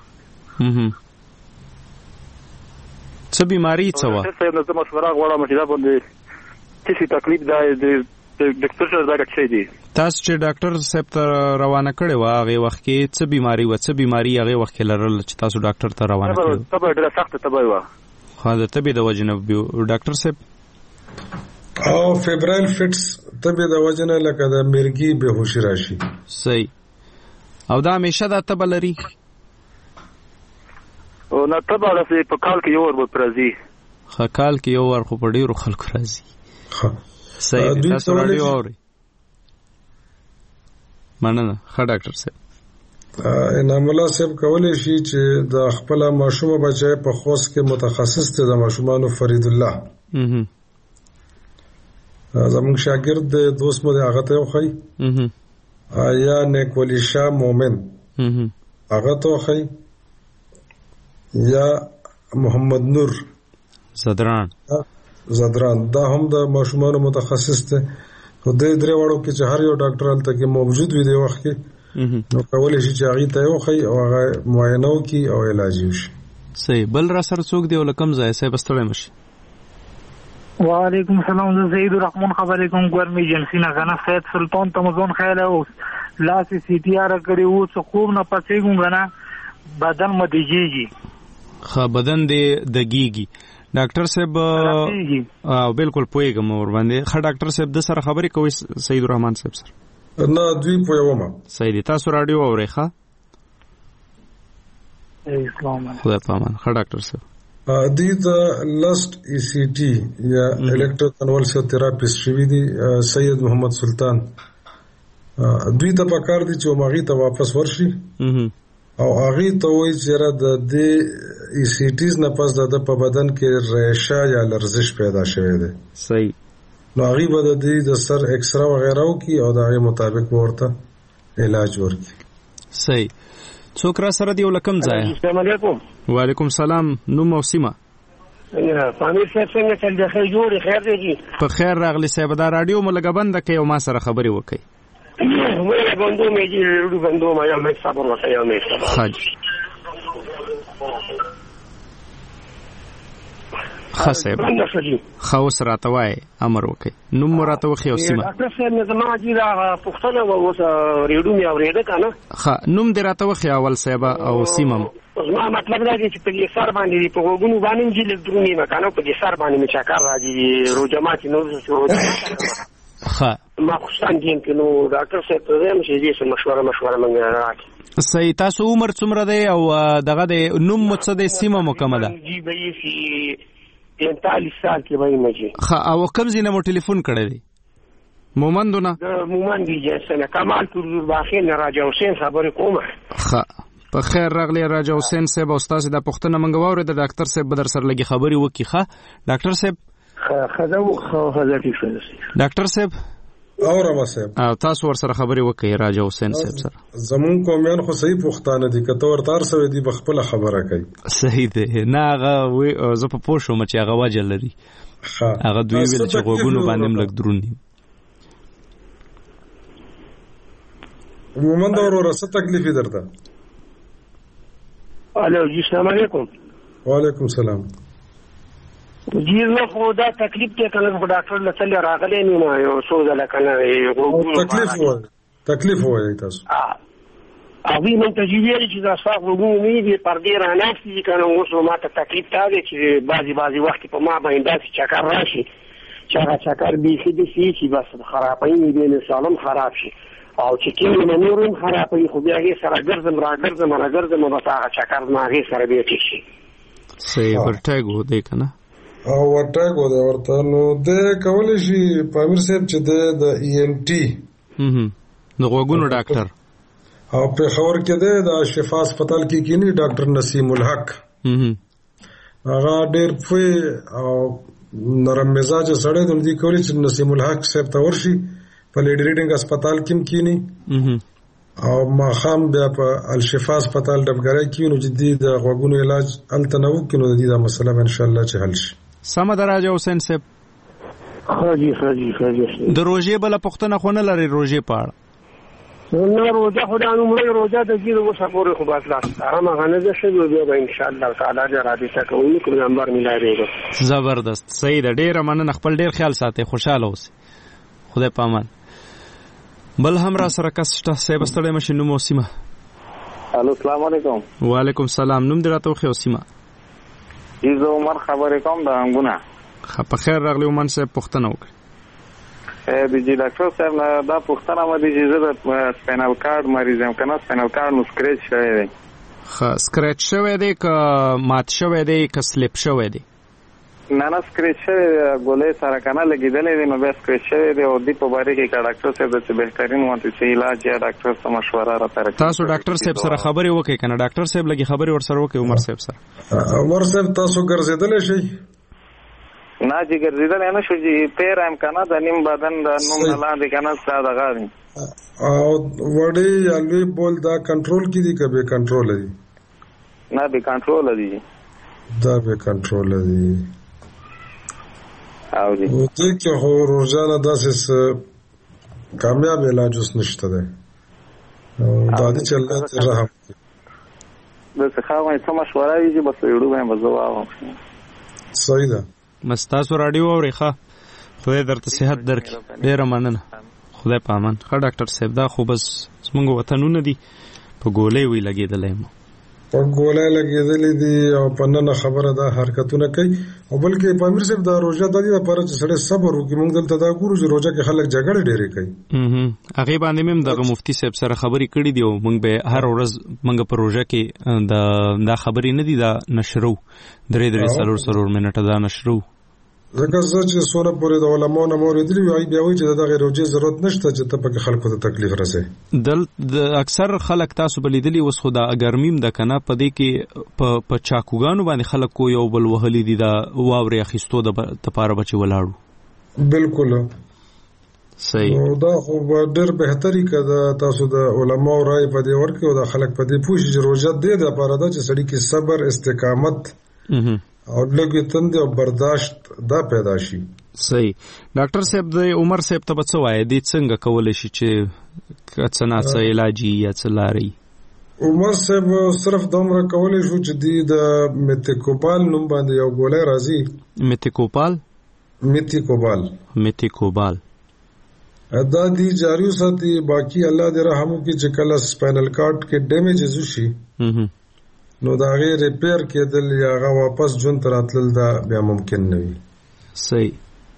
څه بیماري څه وه؟ ډاکټر صاحب نه زه مشوره غواړم چې دا باندې څه شي تکلیف ده د ډاکټر سره دا څه دی. تاسو چې ډاکټر صاحب ته روانه کړې وه هغې وخت کې څه بیماري وه؟ څه بیماري هغې وخت کې لرل چې تاسو ډاکټر ته روانه کړې؟ تبه ډېره سخته تبه وه. ها د تبې د وجې نه ډاکټر صاحب؟ او فیبرایل فټس تبې د وجې نه لکه د مرګي بېهوشي راشي. صحیح. او دا همیشه دا تبه لري؟ او نه تبه داسې په کال کې یو ور به راځي. ښه کال کې یو ور خو په ډېرو خلکو راځي. صحیح دی. تاسو راډیو اورئ؟ مننه. ښه ډاکټر صاحب. انعام الله صاحب کولی شي چې د خپله ماشومه بچی په خوست کې متخصص دی د ماشومانو فرید الله زمونږ شاګرد دی، دوست مو دی، هغه ته وښایي. یا نیکولی شاه مومن هغه ته وښایي، یا محمد نور زدران زدران دا هم د ماشومانو متخصص دی. نو دې درې واړو کې چې هر یو ډاکټر هلته کې موجود وي دې وخت کې نو کولی شي چې هغې ته یې وښایي او هغه معاینه وکړي او علاج یې وشي. صحیح. بل را سره څوک دی او له کوم ځایه صاحب ستړی مه شي؟ وعلیکم السلام. زه سعید الرحمن خبرې کوم ګورم ایجنسي نه که نه سید سلطان ته مو ځان خیال او لاسې سی ټي آر کړې و څه خوب نه پڅېږم که نه بدن مې دګېږي. ښه بدن دې دګېږي. ډاکټر صاحب بالکل پوهېږم ورباندې. ښه ډاکټر صاحب د سره خبرې کوئ سعید الرحمن صاحب سره؟ نه دوی پوهوم. صحیح دی. تاسو راډیو اورئ؟ ښه خدای په امان. ښه ډاکټر صاحب. دوی د لسټ ای سی ټي یا الکتروکنولسیوتراپیسټ شوي دي سید محمد سلطان. دوی ته پکار دي چې هغې ته واپس ورشي او هغې ته وایي چې یاره د دې ای سی ټیز نه پس د ده په بدن کې ریشه یا لرزش پیدا شوی دی. صحیح. نو هغې به د دې د سر اکسره وغیره وکړي او د هغې مطابق به ورته علاج ورکړي. صحیح. څوک را سره دی او له کوم ځایه؟ السلام علیکم. وعلیکم سلام. نوم او سیمه؟ پامیر صاحب څنګه چل دی؟ خیر جوړې خیر دی جي؟ په خیر راغلی صاحب. دا راډیو مو لږه بنده کړئ او ما سره خبرې وکړئ. ویله بندو مې جي روډو بندو ما یو مې صبر وکړئ یو مې صبر. ښه جي. ښه صاحب. ښه اوس راته وایئ امر وکړئ. نوم مو راته وښیئ او سیمه. ډاکټر صاحب نه زما جي دا پوښتنه وه اوس ریډیو مې اورېده که نه. ښه نوم دې راته وښیئ اول صاحب او سیمه م. زما مطلب دا دی چې په دې سر باندې په غوږونو باندې مې جي لږ دروند یم که نه په دې سر باندې مې چکر راځي روجما چې نور ښه ما خصوصا دیم کې نو ډاکټر صاحب ته وایم چې دې څه مشوره مشوره موږ راکړي. صحیح. تاسو عمر څومره دی او دغه د نوم مو څه دی؟ سیمه مو کومه ده؟ جي به یې سي پینتالیس سال کې به یم جي. ښه او کوم ځای نه مو ټلیفون کړی دی؟ مومندو نه؟ د مومند ایجنسۍ نه کمال ترور باخې نه راجا حسین خبرې کومه. ښه په خیر راغلی راجا حسین صاحب. او ستاسې دا پوښتنه موږ واورېده. ډاکټر صاحب به در سره لږې خبرې وکړي. ښه ډاکټر صاحب. ډاکټر صاحب اورم صاحب. او تاسو ور سره خبرې وکړئ راجا حسین صاحب سره. زمون قومیان خو صحیح پښتانه دي که ته ورته هر څه دي به خپله خبره کوي. صحیح دی. نه هغه زه په پوه شوم چې هغه وجه لري. هغه دوی ویل چې غوږونو باندې هم لږ دروند دي. مومند وروره څه تکلیف یې درته؟ الو جی السلام علیکم. وعلیکم سلام. جی زه خو دا تکلیف دی که نه خو ډاکټر له تلې راغلی نو یو څو ځله که نه تکلیف وایي تکلیف وایي تاسو؟ هغوی مونږ ته چې ویلي چې دا ستا غوږونه نه دي پردې راناستې دي که نه اوس ما ته تکلیف دا دی چې بعضې بعضې وخت په ما باندې داسې چکر راشي چې هغه چکر بیخي داسې چې بس خرابوي مې بیا مې سالم خراب شي او چې کېږي مې نور هم خرابوي خو بیا هغې سره ګرځم را ګرځم را ګرځم بس هغه چکر زما هغې سره بیا ټیک شي. صحیح. ورټیګ و دی که نه؟ او ورټیګ و دی ورته. نو دی کولی شي پامیر صاحب چې دی د ای این ټي د غوږونو ډاکټر او په خبر کې ده د شفا هسپتال کې کینی ډاکټر نسیم الحق هغه ډېر په او نرم مزاج سره د دې کولی چې نسیم الحق صاحب ته ورشي په لیډ ریډینګ هسپتال کې کینی او ما خام بیا په الشفا هسپتال ډبګرای کې نو جدي د غوګونو علاج التنو کې نو د دې مسله ان شاء الله چې حل شي. سم دراجه حسین صاحب خاجي خاجي خاجي د روزې بل پختنه خونه لري روزې پاړه نو روزه خدای نو مړ روزه د کیلو وسه پورې خو بس لاس هغه غنه ده شی بیا ان شاء الله تعالی د رابطه کوي کوم نمبر ملایږي. زبردست صحیح ده ډیر مننه خپل ډیر خیال ساتي خوشاله اوسئ خدای پامان. بل هم را سره کسته صاحب ستړی مشه نو موسیمه. الو السلام علیکم. وعلیکم السلام. نوم دې راته خو سیمه. ایزو عمر خبرې کوم د انګونه. خپ خیر راغلی ومن صاحب پښتنه وکړه. ا د جی ډاکټر صاحب دا پښتنه مې د جزه سپینل کارډ مریض هم کنه سپینل کارډ نو سکریچ شوی دی. خ سکریچ شوی دی ک مات شوی دی ک سلیپ شوی دی. نه نه سکریچ شوی ګولې سره کنه لګیدلې دی نو به سکریچ شوی دی او د په باره کې کا ډاکټر صاحب د بهترین وانت چې علاج یا ډاکټر سره مشوره را تر تاسو ډاکټر صاحب سره خبرې وکړئ کنه ډاکټر صاحب لګي خبرې ور سره وکړئ عمر صاحب سره. عمر صاحب تاسو ګرځیدل شي نه چې ګرځیدل نه شو چې پیر هم کنه د نیم بدن د نوم لاندې کنه ساده غاړي او وړي یا لوی بول دا کنټرول کې دي کبه کنټرول دي نه به کنټرول دي دا به کنټرول دي او دي او دې کې هو روزانه داسې کامیاب علاج اوس نشته ده دا دې چې الله ته رحم د څه خاوې څه مشوره وي چې بس یوډو باندې بزوا صحیح ده. مستاسو رادیو اورېخه خدای درته صحت درکړي ډیره مننه خدای پامان. ښه ډاکټر صاحب دا خو بس زموږ وطنونه دي په ګولې وی لګېدلې مو په ګولې لګېدلې دي او په نن خبره دا حرکتونه کوي او بلکې په امیر صاحب دا روزه د دې لپاره چې سړی صبر وکړي موږ دلته دا ګورو چې روزه کې خلک جګړه ډېرې کوي. هغه هغه باندې مم د مفتي صاحب سره خبرې کړې دي او موږ به هر ورځ موږ په روزه کې دا دا خبرې نه دي دا نشرو درې درې سلور سلور منټه دا نشرو ځکه چې سونه پورې د علماء نه موریدلی وي بیا وایي چې دا غیر روزه ضرورت نشته چې ته په خلکو ته تکلیف رسې. دل د اکثر خلک تاسو بلیدلی وس خدا ګرمیم د کنه په دې کې په په چاکوګانو باندې خلک کو یو بل وهلی دي دا واوري اخیستو د تپاره بچي ولاړو. بالکل صحیح. نو دا خو ډېر بهتري کده تاسو د علماء رائے په دې ورکه او د خلک په دې پوښي چې روزه دې د لپاره دا چې سړی کې صبر استقامت او لګي تند او برداشت دا پیدا شي. صحیح. ډاکټر صاحب د عمر صاحب ته څه وایي دي څنګه کولای شي چې کڅنا څه علاج یا څه لاري؟ عمر صاحب صرف دومره کولای شو چې دی د میتیکوبال نوم باندې یو ګولې راځي. میتیکوبال میتیکوبال میتیکوبال دا دی جاری ساتي باقی الله دې رحم وکړي چې کله سپاینل کارډ کې ډیمیج وشي نو دا غیر ریپیر کېدل یا هغه واپس جون تر اتل دا بیا ممکن نه وي. صحیح.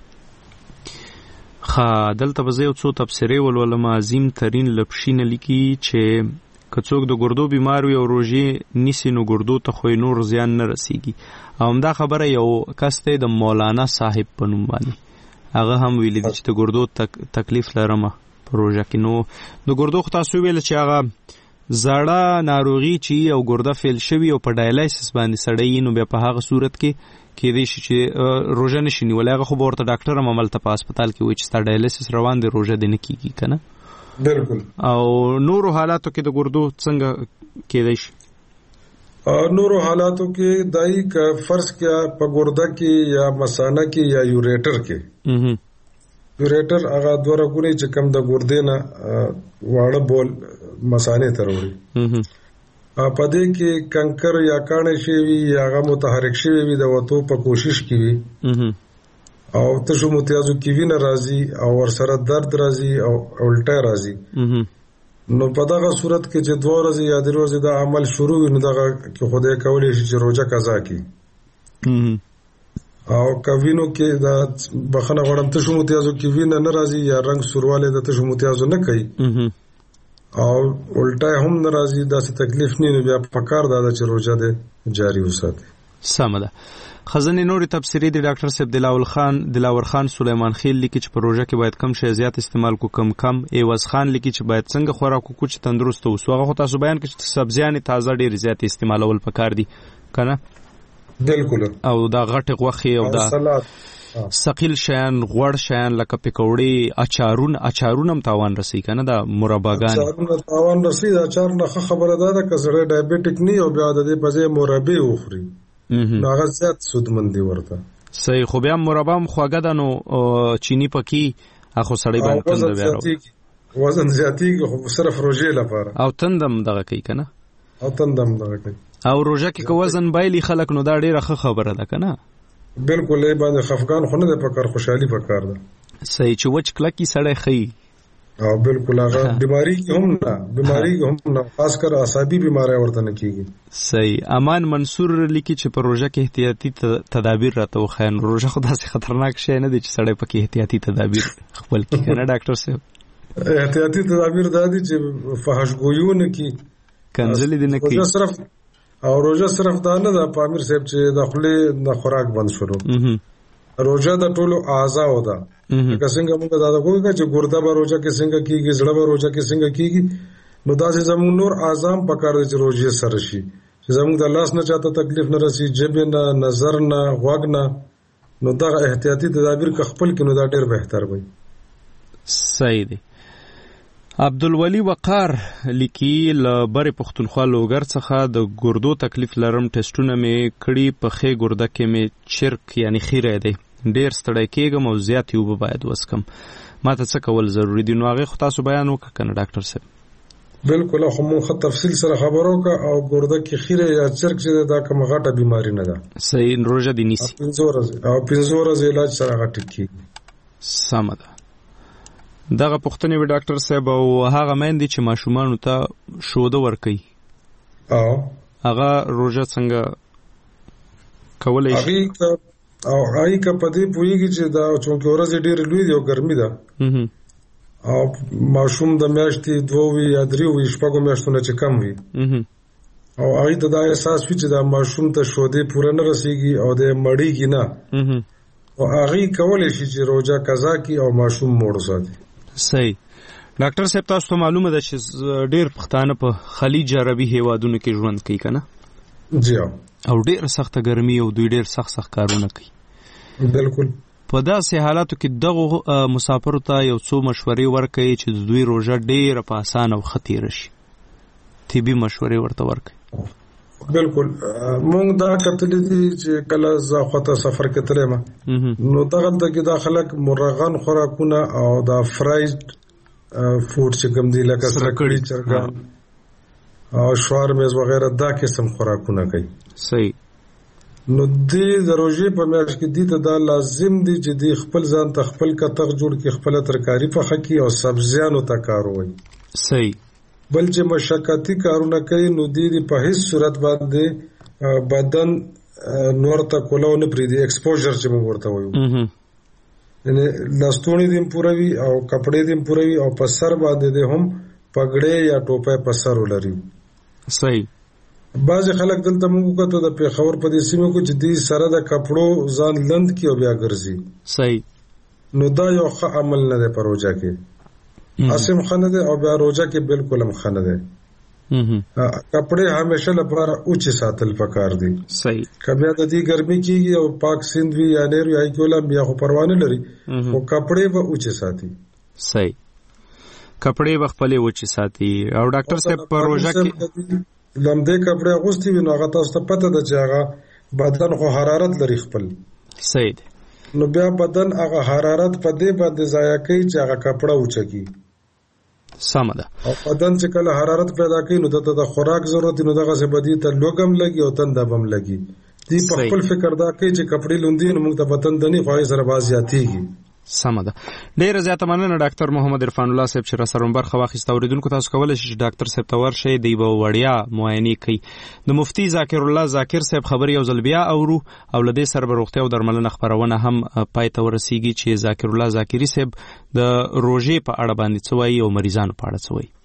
خا دلته به یو څو تفسیرې ولولم. عظیم ترین لپشین لیکي چې کڅوک د ګردو بیمار وي او روزي نیسی نو ګردو ته خو نور زیان نه رسیږي. او دا خبره یو کس ته د مولانا صاحب په نوم باندې هغه هم ویل چې د ګردو تک تکلیف لرم په روزه کې نو د ګردو خو تاسو ویل چې هغه زړه ناروغي چې او ګرده فیل شوی او په ډایلیسس باندې سړی نو بیا په هغه صورت کې کې دي چې روزه نشي نیولای هغه خو ورته ډاکټر هم عمل ته په هسپتال کې وایي چې ستا ډایلیسس روان دی روزه دې نه کیږي کنه. بالکل. او نورو حالاتو کې د ګردو څنګه کېدای شي؟ نورو حالاتو کې دای ک فرض کیا په ګرده کې یا مثانه کې یا یوریټر کې یوریټر هغه دوه رګونه چې کم د ګردې نه واړه بول مسانه ته وروړي په دې کې کنکر یا کانه شي وي یا هغه متحرک شي وي د وته په کوشش کوي او تاسو متیازو کې وینه راځي او ور سره درد راځي او الټا راځي نو په دغه صورت کې چې دوه ورځې یا درې ورځې دا عمل شروع وي نو دغه کې خدای کولای شي چې روزه قضا کړي. او کوینو کې دا بخنه غړم ته شو متیازو کې وینه نه راځي یا رنگ سورواله د ته شو متیازو نه کوي او الټا هم ناراضي داسې تکلیف نه بیا پکار دا چې روزه دې جاری وساتي. سمه ده. خزانه نوري تفسیری دی ډاکټر صاحب دلاور خان دلاور خان سلیمان خیل لیکي چې پروژه کې باید کم شي زیات استعمال کو کم کم. ایواز خان لیکي چې باید څنګه خوراک کو چې تندرست اوسو. هغه تاسو بیان کړئ چې سبزیان تازه ډیر زیات استعمالول پکار دي کنه؟ بالکل. او دا غټ غوخي او دا ثقيل شیان غوړ شیان لکه پکوړې اچارون اچارونم تاوان رسي کنه دا مرباګان اچارون تاوان رسي. دا اچار نه خبره ده چې زړه ډایبټیک نه او بیا د دې په ځای مربي وخوري نو هغه زیات سودمندي ورته. صحیح. خو بیا مربام خواږه ده نو چینی پکې اخو سړی باندې تند بیا وزن زیاتیږي خو صرف روژې لپاره او تندم دغه کوي کنه او تندم دغه کوي او روژه کې که وزن بایلی خلک نو دا ډیره ښه خبره ده کنه؟ بالکل. ای باندې خفقان خو نه ده پکار، خوشحالي پکار ده. صحیح. چې وچ کلکی سړی خي او بالکل هغه بیماری هم نه بیماری هم نه خاص کر اعصابي بیماری ورته نه کیږي. صحیح. امان منصور لیکي چې پر روژه کې احتیاطي تدابیر راته وخاین. روژه خو داسې خطرناک شی نه دی چې سړی پکې احتیاطي تدابیر خپل کړي کنه ډاکټر صاحب؟ احتیاطي تدابیر دا دي چې فحشګویونه کی کنځلې دي نه کی روژه صرف او روژه صرف دا نه ده پامیر صاحب چې د خپل د خوراک بند شروع. روژه د ټولو اعضاء ده. که څنګه موږ دا کوو چې ګرده به روژه کې څنګه کیږي، زړه به روژه کې څنګه کیږي، نو دا چې زموږ نور اعضاء په کار دي چې روژه سره شي چې زموږ د لاس نه چاته تکلیف نه رسي، جبه نه، نظر نه، غوږ نه، نو دا احتیاطي تدابیر که خپل کې نو دا ډیر بهتر وي. صحیح دی. عبدالولی وقار لیکي له بری پښتونخوا لوګر څخه د ګردو تکلیف لرم، ټیسټونه مې کړي په خې ګرده کې مې چرک یعنی خیره دی، ډیر ستړی کېږم او زیات یوبه باید وسکم، ماته څه کول ضروری دي؟ نو هغه خو تاسو بیان وکړه کنه ډاکټر صاحب؟ بالکل. خو موږ تفصیل سره خبرو کا او ګرده کې خیره یا چرک چې دا کومه غټه بیماری نه ده. صحیح. روژه دی نیسی پنځه ورځې او پنځه ورځې علاج سره غټ کیږي. سمه ده. دغه پوښتنې وی ډاکټر صاحب او هغه میندې چې ماشومانو ته شوده ورکوي او هغه روژه څنګه کولی شي؟ او هغه که په دې پوهېږي چې دا چونکې ورځې ډېرې لوی دي او ګرمي ده او ماشوم د میاشتې دوه وي یا درې وي شپږو میاشتو نه چې کم وي او هغې ته دا احساس وي چې دا ماشوم ته شودې پوره نه رسېږي او دی مړېږي نه، او هغې کولی شي چې روژه قضا کړي او ماشوم موړ وساتي. صحیح. ډاکټر صاحب تاسو ته معلومه ده چې ډېر پښتانه په خلیج عربي هیوادونو کې ژوند کوي که نه؟ جی او ډېره سخته ګرمي او دوی ډېر سخت سخت کارونه کوي. بالکل. په داسې حالاتو کې دغو مسافرو ته یو څو مشورې ورکوي چې د دوی روژه ډېره په اسانه او ښه تېره شي، طبي مشورې ورته ورکوي. بالکل. مونږ دا کتلی دي چې کله زه خواته سفر کې تللی یم نو دغلته کې دا خلک مرغان خوراکونه او دا فرایډ فوډ چې کوم دي لکه سرکړي، چرګان او شوارمیز وغیره دا قسم خوراکونه کوي. صحیح. نو دې د روژې په میاشت کې دي ته دا لازم دي چې دې خپل ځان ته خپل کتغ جوړ کړي، خپله ترکاري پخه کړي او سبزیانو ته کار ووایي. صحیح. بل چې مشقتي کارونه کوي نو دې په هیڅ صورت باندې بدن نور ته کولاو نه پرېږدي، ایکسپوژر چې موږ ورته وایو، یعنې لستوڼي دې هم پوره وي او کپړې دې هم پوره وي او په سر باندې دې هم پګړې یا ټوپۍ په سر ولري. صحیح. بعضې خلک دلته موږ وکتو د پېښور په دې سیمو کې چې دې سره د کپړو ځان لند کړي او بیا ګرځي. صحیح. نو دا یو ښه عمل نه دی په روژه کې، اسم خنه ده او بیا روزه کې بالکل هم خنه ده. کپڑے همیشه لپاره اوچې ساتل پکار دي. صحیح. کبه د دې ګرمي کېږي او پاک سیند وی یا نهر یا کولا بیا خو پروا نه لري او کپڑے به اوچې ساتي. صحیح. کپڑے به خپل اوچې ساتي. او ډاکټر صاحب په روزه کې لمدې کپڑے اغوستي وي نو هغه تاسو ته پته ده چې هغه بدن خو حرارت لري خپل. صحیح. نو بیا بدن هغه حرارت په دې باندې ضایع کوي چې هغه کپڑا اوچکی. سمه ده. او بدن چې کله حرارت پیدا کوي نو دته د خوراک ضرورت نو دغه څه بدی ته لوګم لګي او تند بم لګي. دې په خپل فکر دا کوي چې کپڑے لوندي نو موږ ته بدن دني خوای سره بازياتيږي. سمه ده. ډیره زیاته مننه ډاکټر محمد عرفان الله صاحب چې را سره برخه واخیسته. اوریدونکو تاسو کولای شئ چې ډاکټر صاحب ته ورشئ دی به وړیا معاینه کوي. د مفتی ذاکر الله ذاکر صاحب خبري یو ځل بیا اورو او لدې سره به روغتیا او درملنه خبرونه هم پای ته ورسیږي چې ذاکر الله ذاکری صاحب د روژې په اړه باندې څه وایي او مریضانو په اړه څه وایي.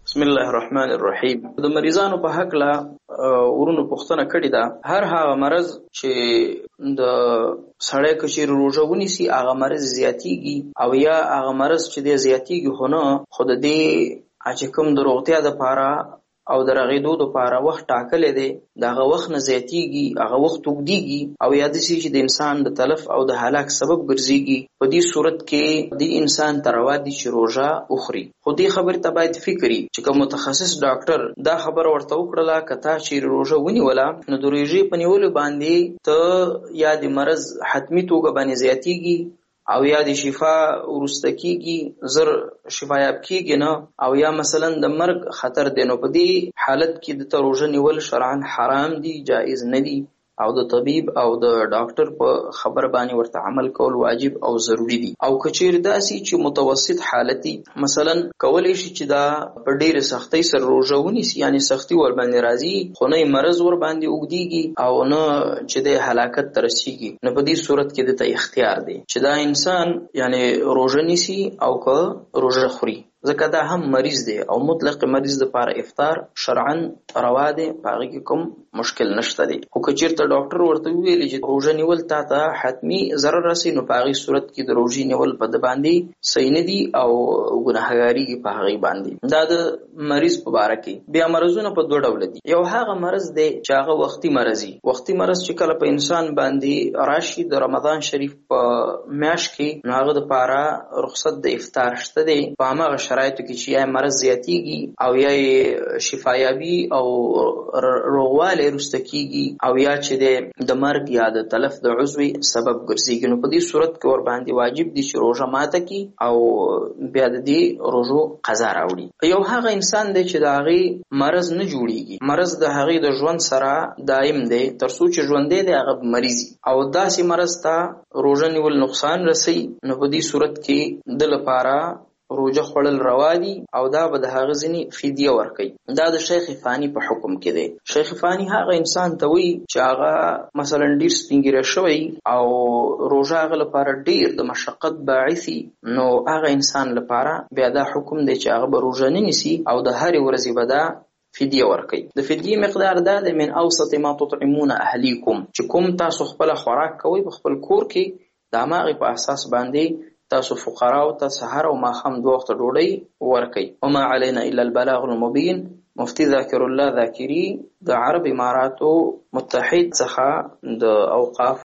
بسم الله الرحمن الرحیم. د مریضانو په حق لا ورونو پوښتنه کړې ده. هر هغه مرض چې د سړی کچیر روزه ونیسي هغه مرض زیاتیږي او یا هغه مرض چې دی زیاتیږي خو نه خو د دې چې کوم د روغتیا دپاره او د رغېدو دپاره وخت ټاکلی دی د هغه وخت نه زیاتیږي هغه وخت اوږدیږي او یا داسې چې د انسان د تلف او د هلاک سبب ګرځېږي. په دې صورت کې دې انسان ته روا دي چې روژه وخوري. خو دې خبرې ته باید فکر وي چې که متخصص ډاکټر دا خبره ورته وکړله که تا چیرې روژه ونیوله نو د روژې په نیولو باندې ته یا د مرض حتمي توګه باندې زیاتیږي او یا د شفا ورسته کیږي زر شفایاب کیږي نه او یا مثلا د مرګ خطر دی نو په دې حالت کې د روژه نیول شرعاً حرام دي جایز نه دي او د طبيب او د ډاکټر په خبر باندې ورته عمل کول واجب او ضروری دي. او کچیر داسي چې متوسط حالتي مثلا کولای شي چې دا په ډېر سختۍ سره روژه ونیسي یعنی سختي ور باندې راځي خو نه مرض ور باندې اوږدیږي او نه چې د هلاکت تر رسیږي نو په دې صورت کې د ته اختیار دی چې دا انسان یعنی روژه نیسي او که روژه خوري ځکه دا هم مریض دی او مطلق مریض لپاره افطار شرعاً روا دی په هغې کې کوم مشکل نشته دی. خو که چېرته ډاکټر ورته وویلي چې روژه نیول تا ته حتمي ضرر رسوي نو په هغې صورت کې د روژې نیول په ده باندې صحیح نه دي او ګناهګارېږي په هغې باندې. دا د مریض په باره کې. بیا مرضونه په دوه ډوله دي. یو هغه مرض دی چې هغه وختي مرضي وختي مرض چې کله په انسان باندې راشي د رمضان شریف په میاشت کې نو هغه دپاره رخصت د افطار شته دی په هماغه شرایطو کې چې یا مرض زیاتیږي او یا شفایابي او روغوالی وروسته کیږي او یا چې د مرګ یا د تلف د عضوي سبب ګرځېږي نو په دې صورت کې ورباندې واجب دي چې روژه ماته کړي او بیا د دې روژو قضا راوړي. یو هغه انسان دی چې د هغې مرض نه جوړېږي مرض د هغې د ژوند سره دایم دی تر څو چې ژوندی دی هغه مریضي او داسې مرض ته روژه نیول نقصان رسوي نو په دې صورت کې د لپاره روژه خوړل روا دي او دا به د هغه ځینې فدیه ورکوي. دا د شیخ فانی په حکم کې دی. شیخ فانی هغه انسان ته وایي چې هغه مثلا ډېر سپین ږیری شوی او روژه هغه لپاره ډېر د مشقت باعثي نو هغه انسان لپاره بیا دا حکم دی چې هغه به روژه نه نیسي او د هرې ورځې به دا فدیه ورکوي. د فدیه مقدار دا دی من اوسط ما تطعمون اهلیکم چې کوم تاسو خپله خوراک کوئ په خپل کور کې د هماغې په اساس باندې تاسو فقراو ته سحر او ماښام دوه وخته ډوډۍ ورکوي. وما علینا الا البلاغ المبین. مفتی ذاکر الله ذاکري د عرب اماراتو متحد څخه د اوقاف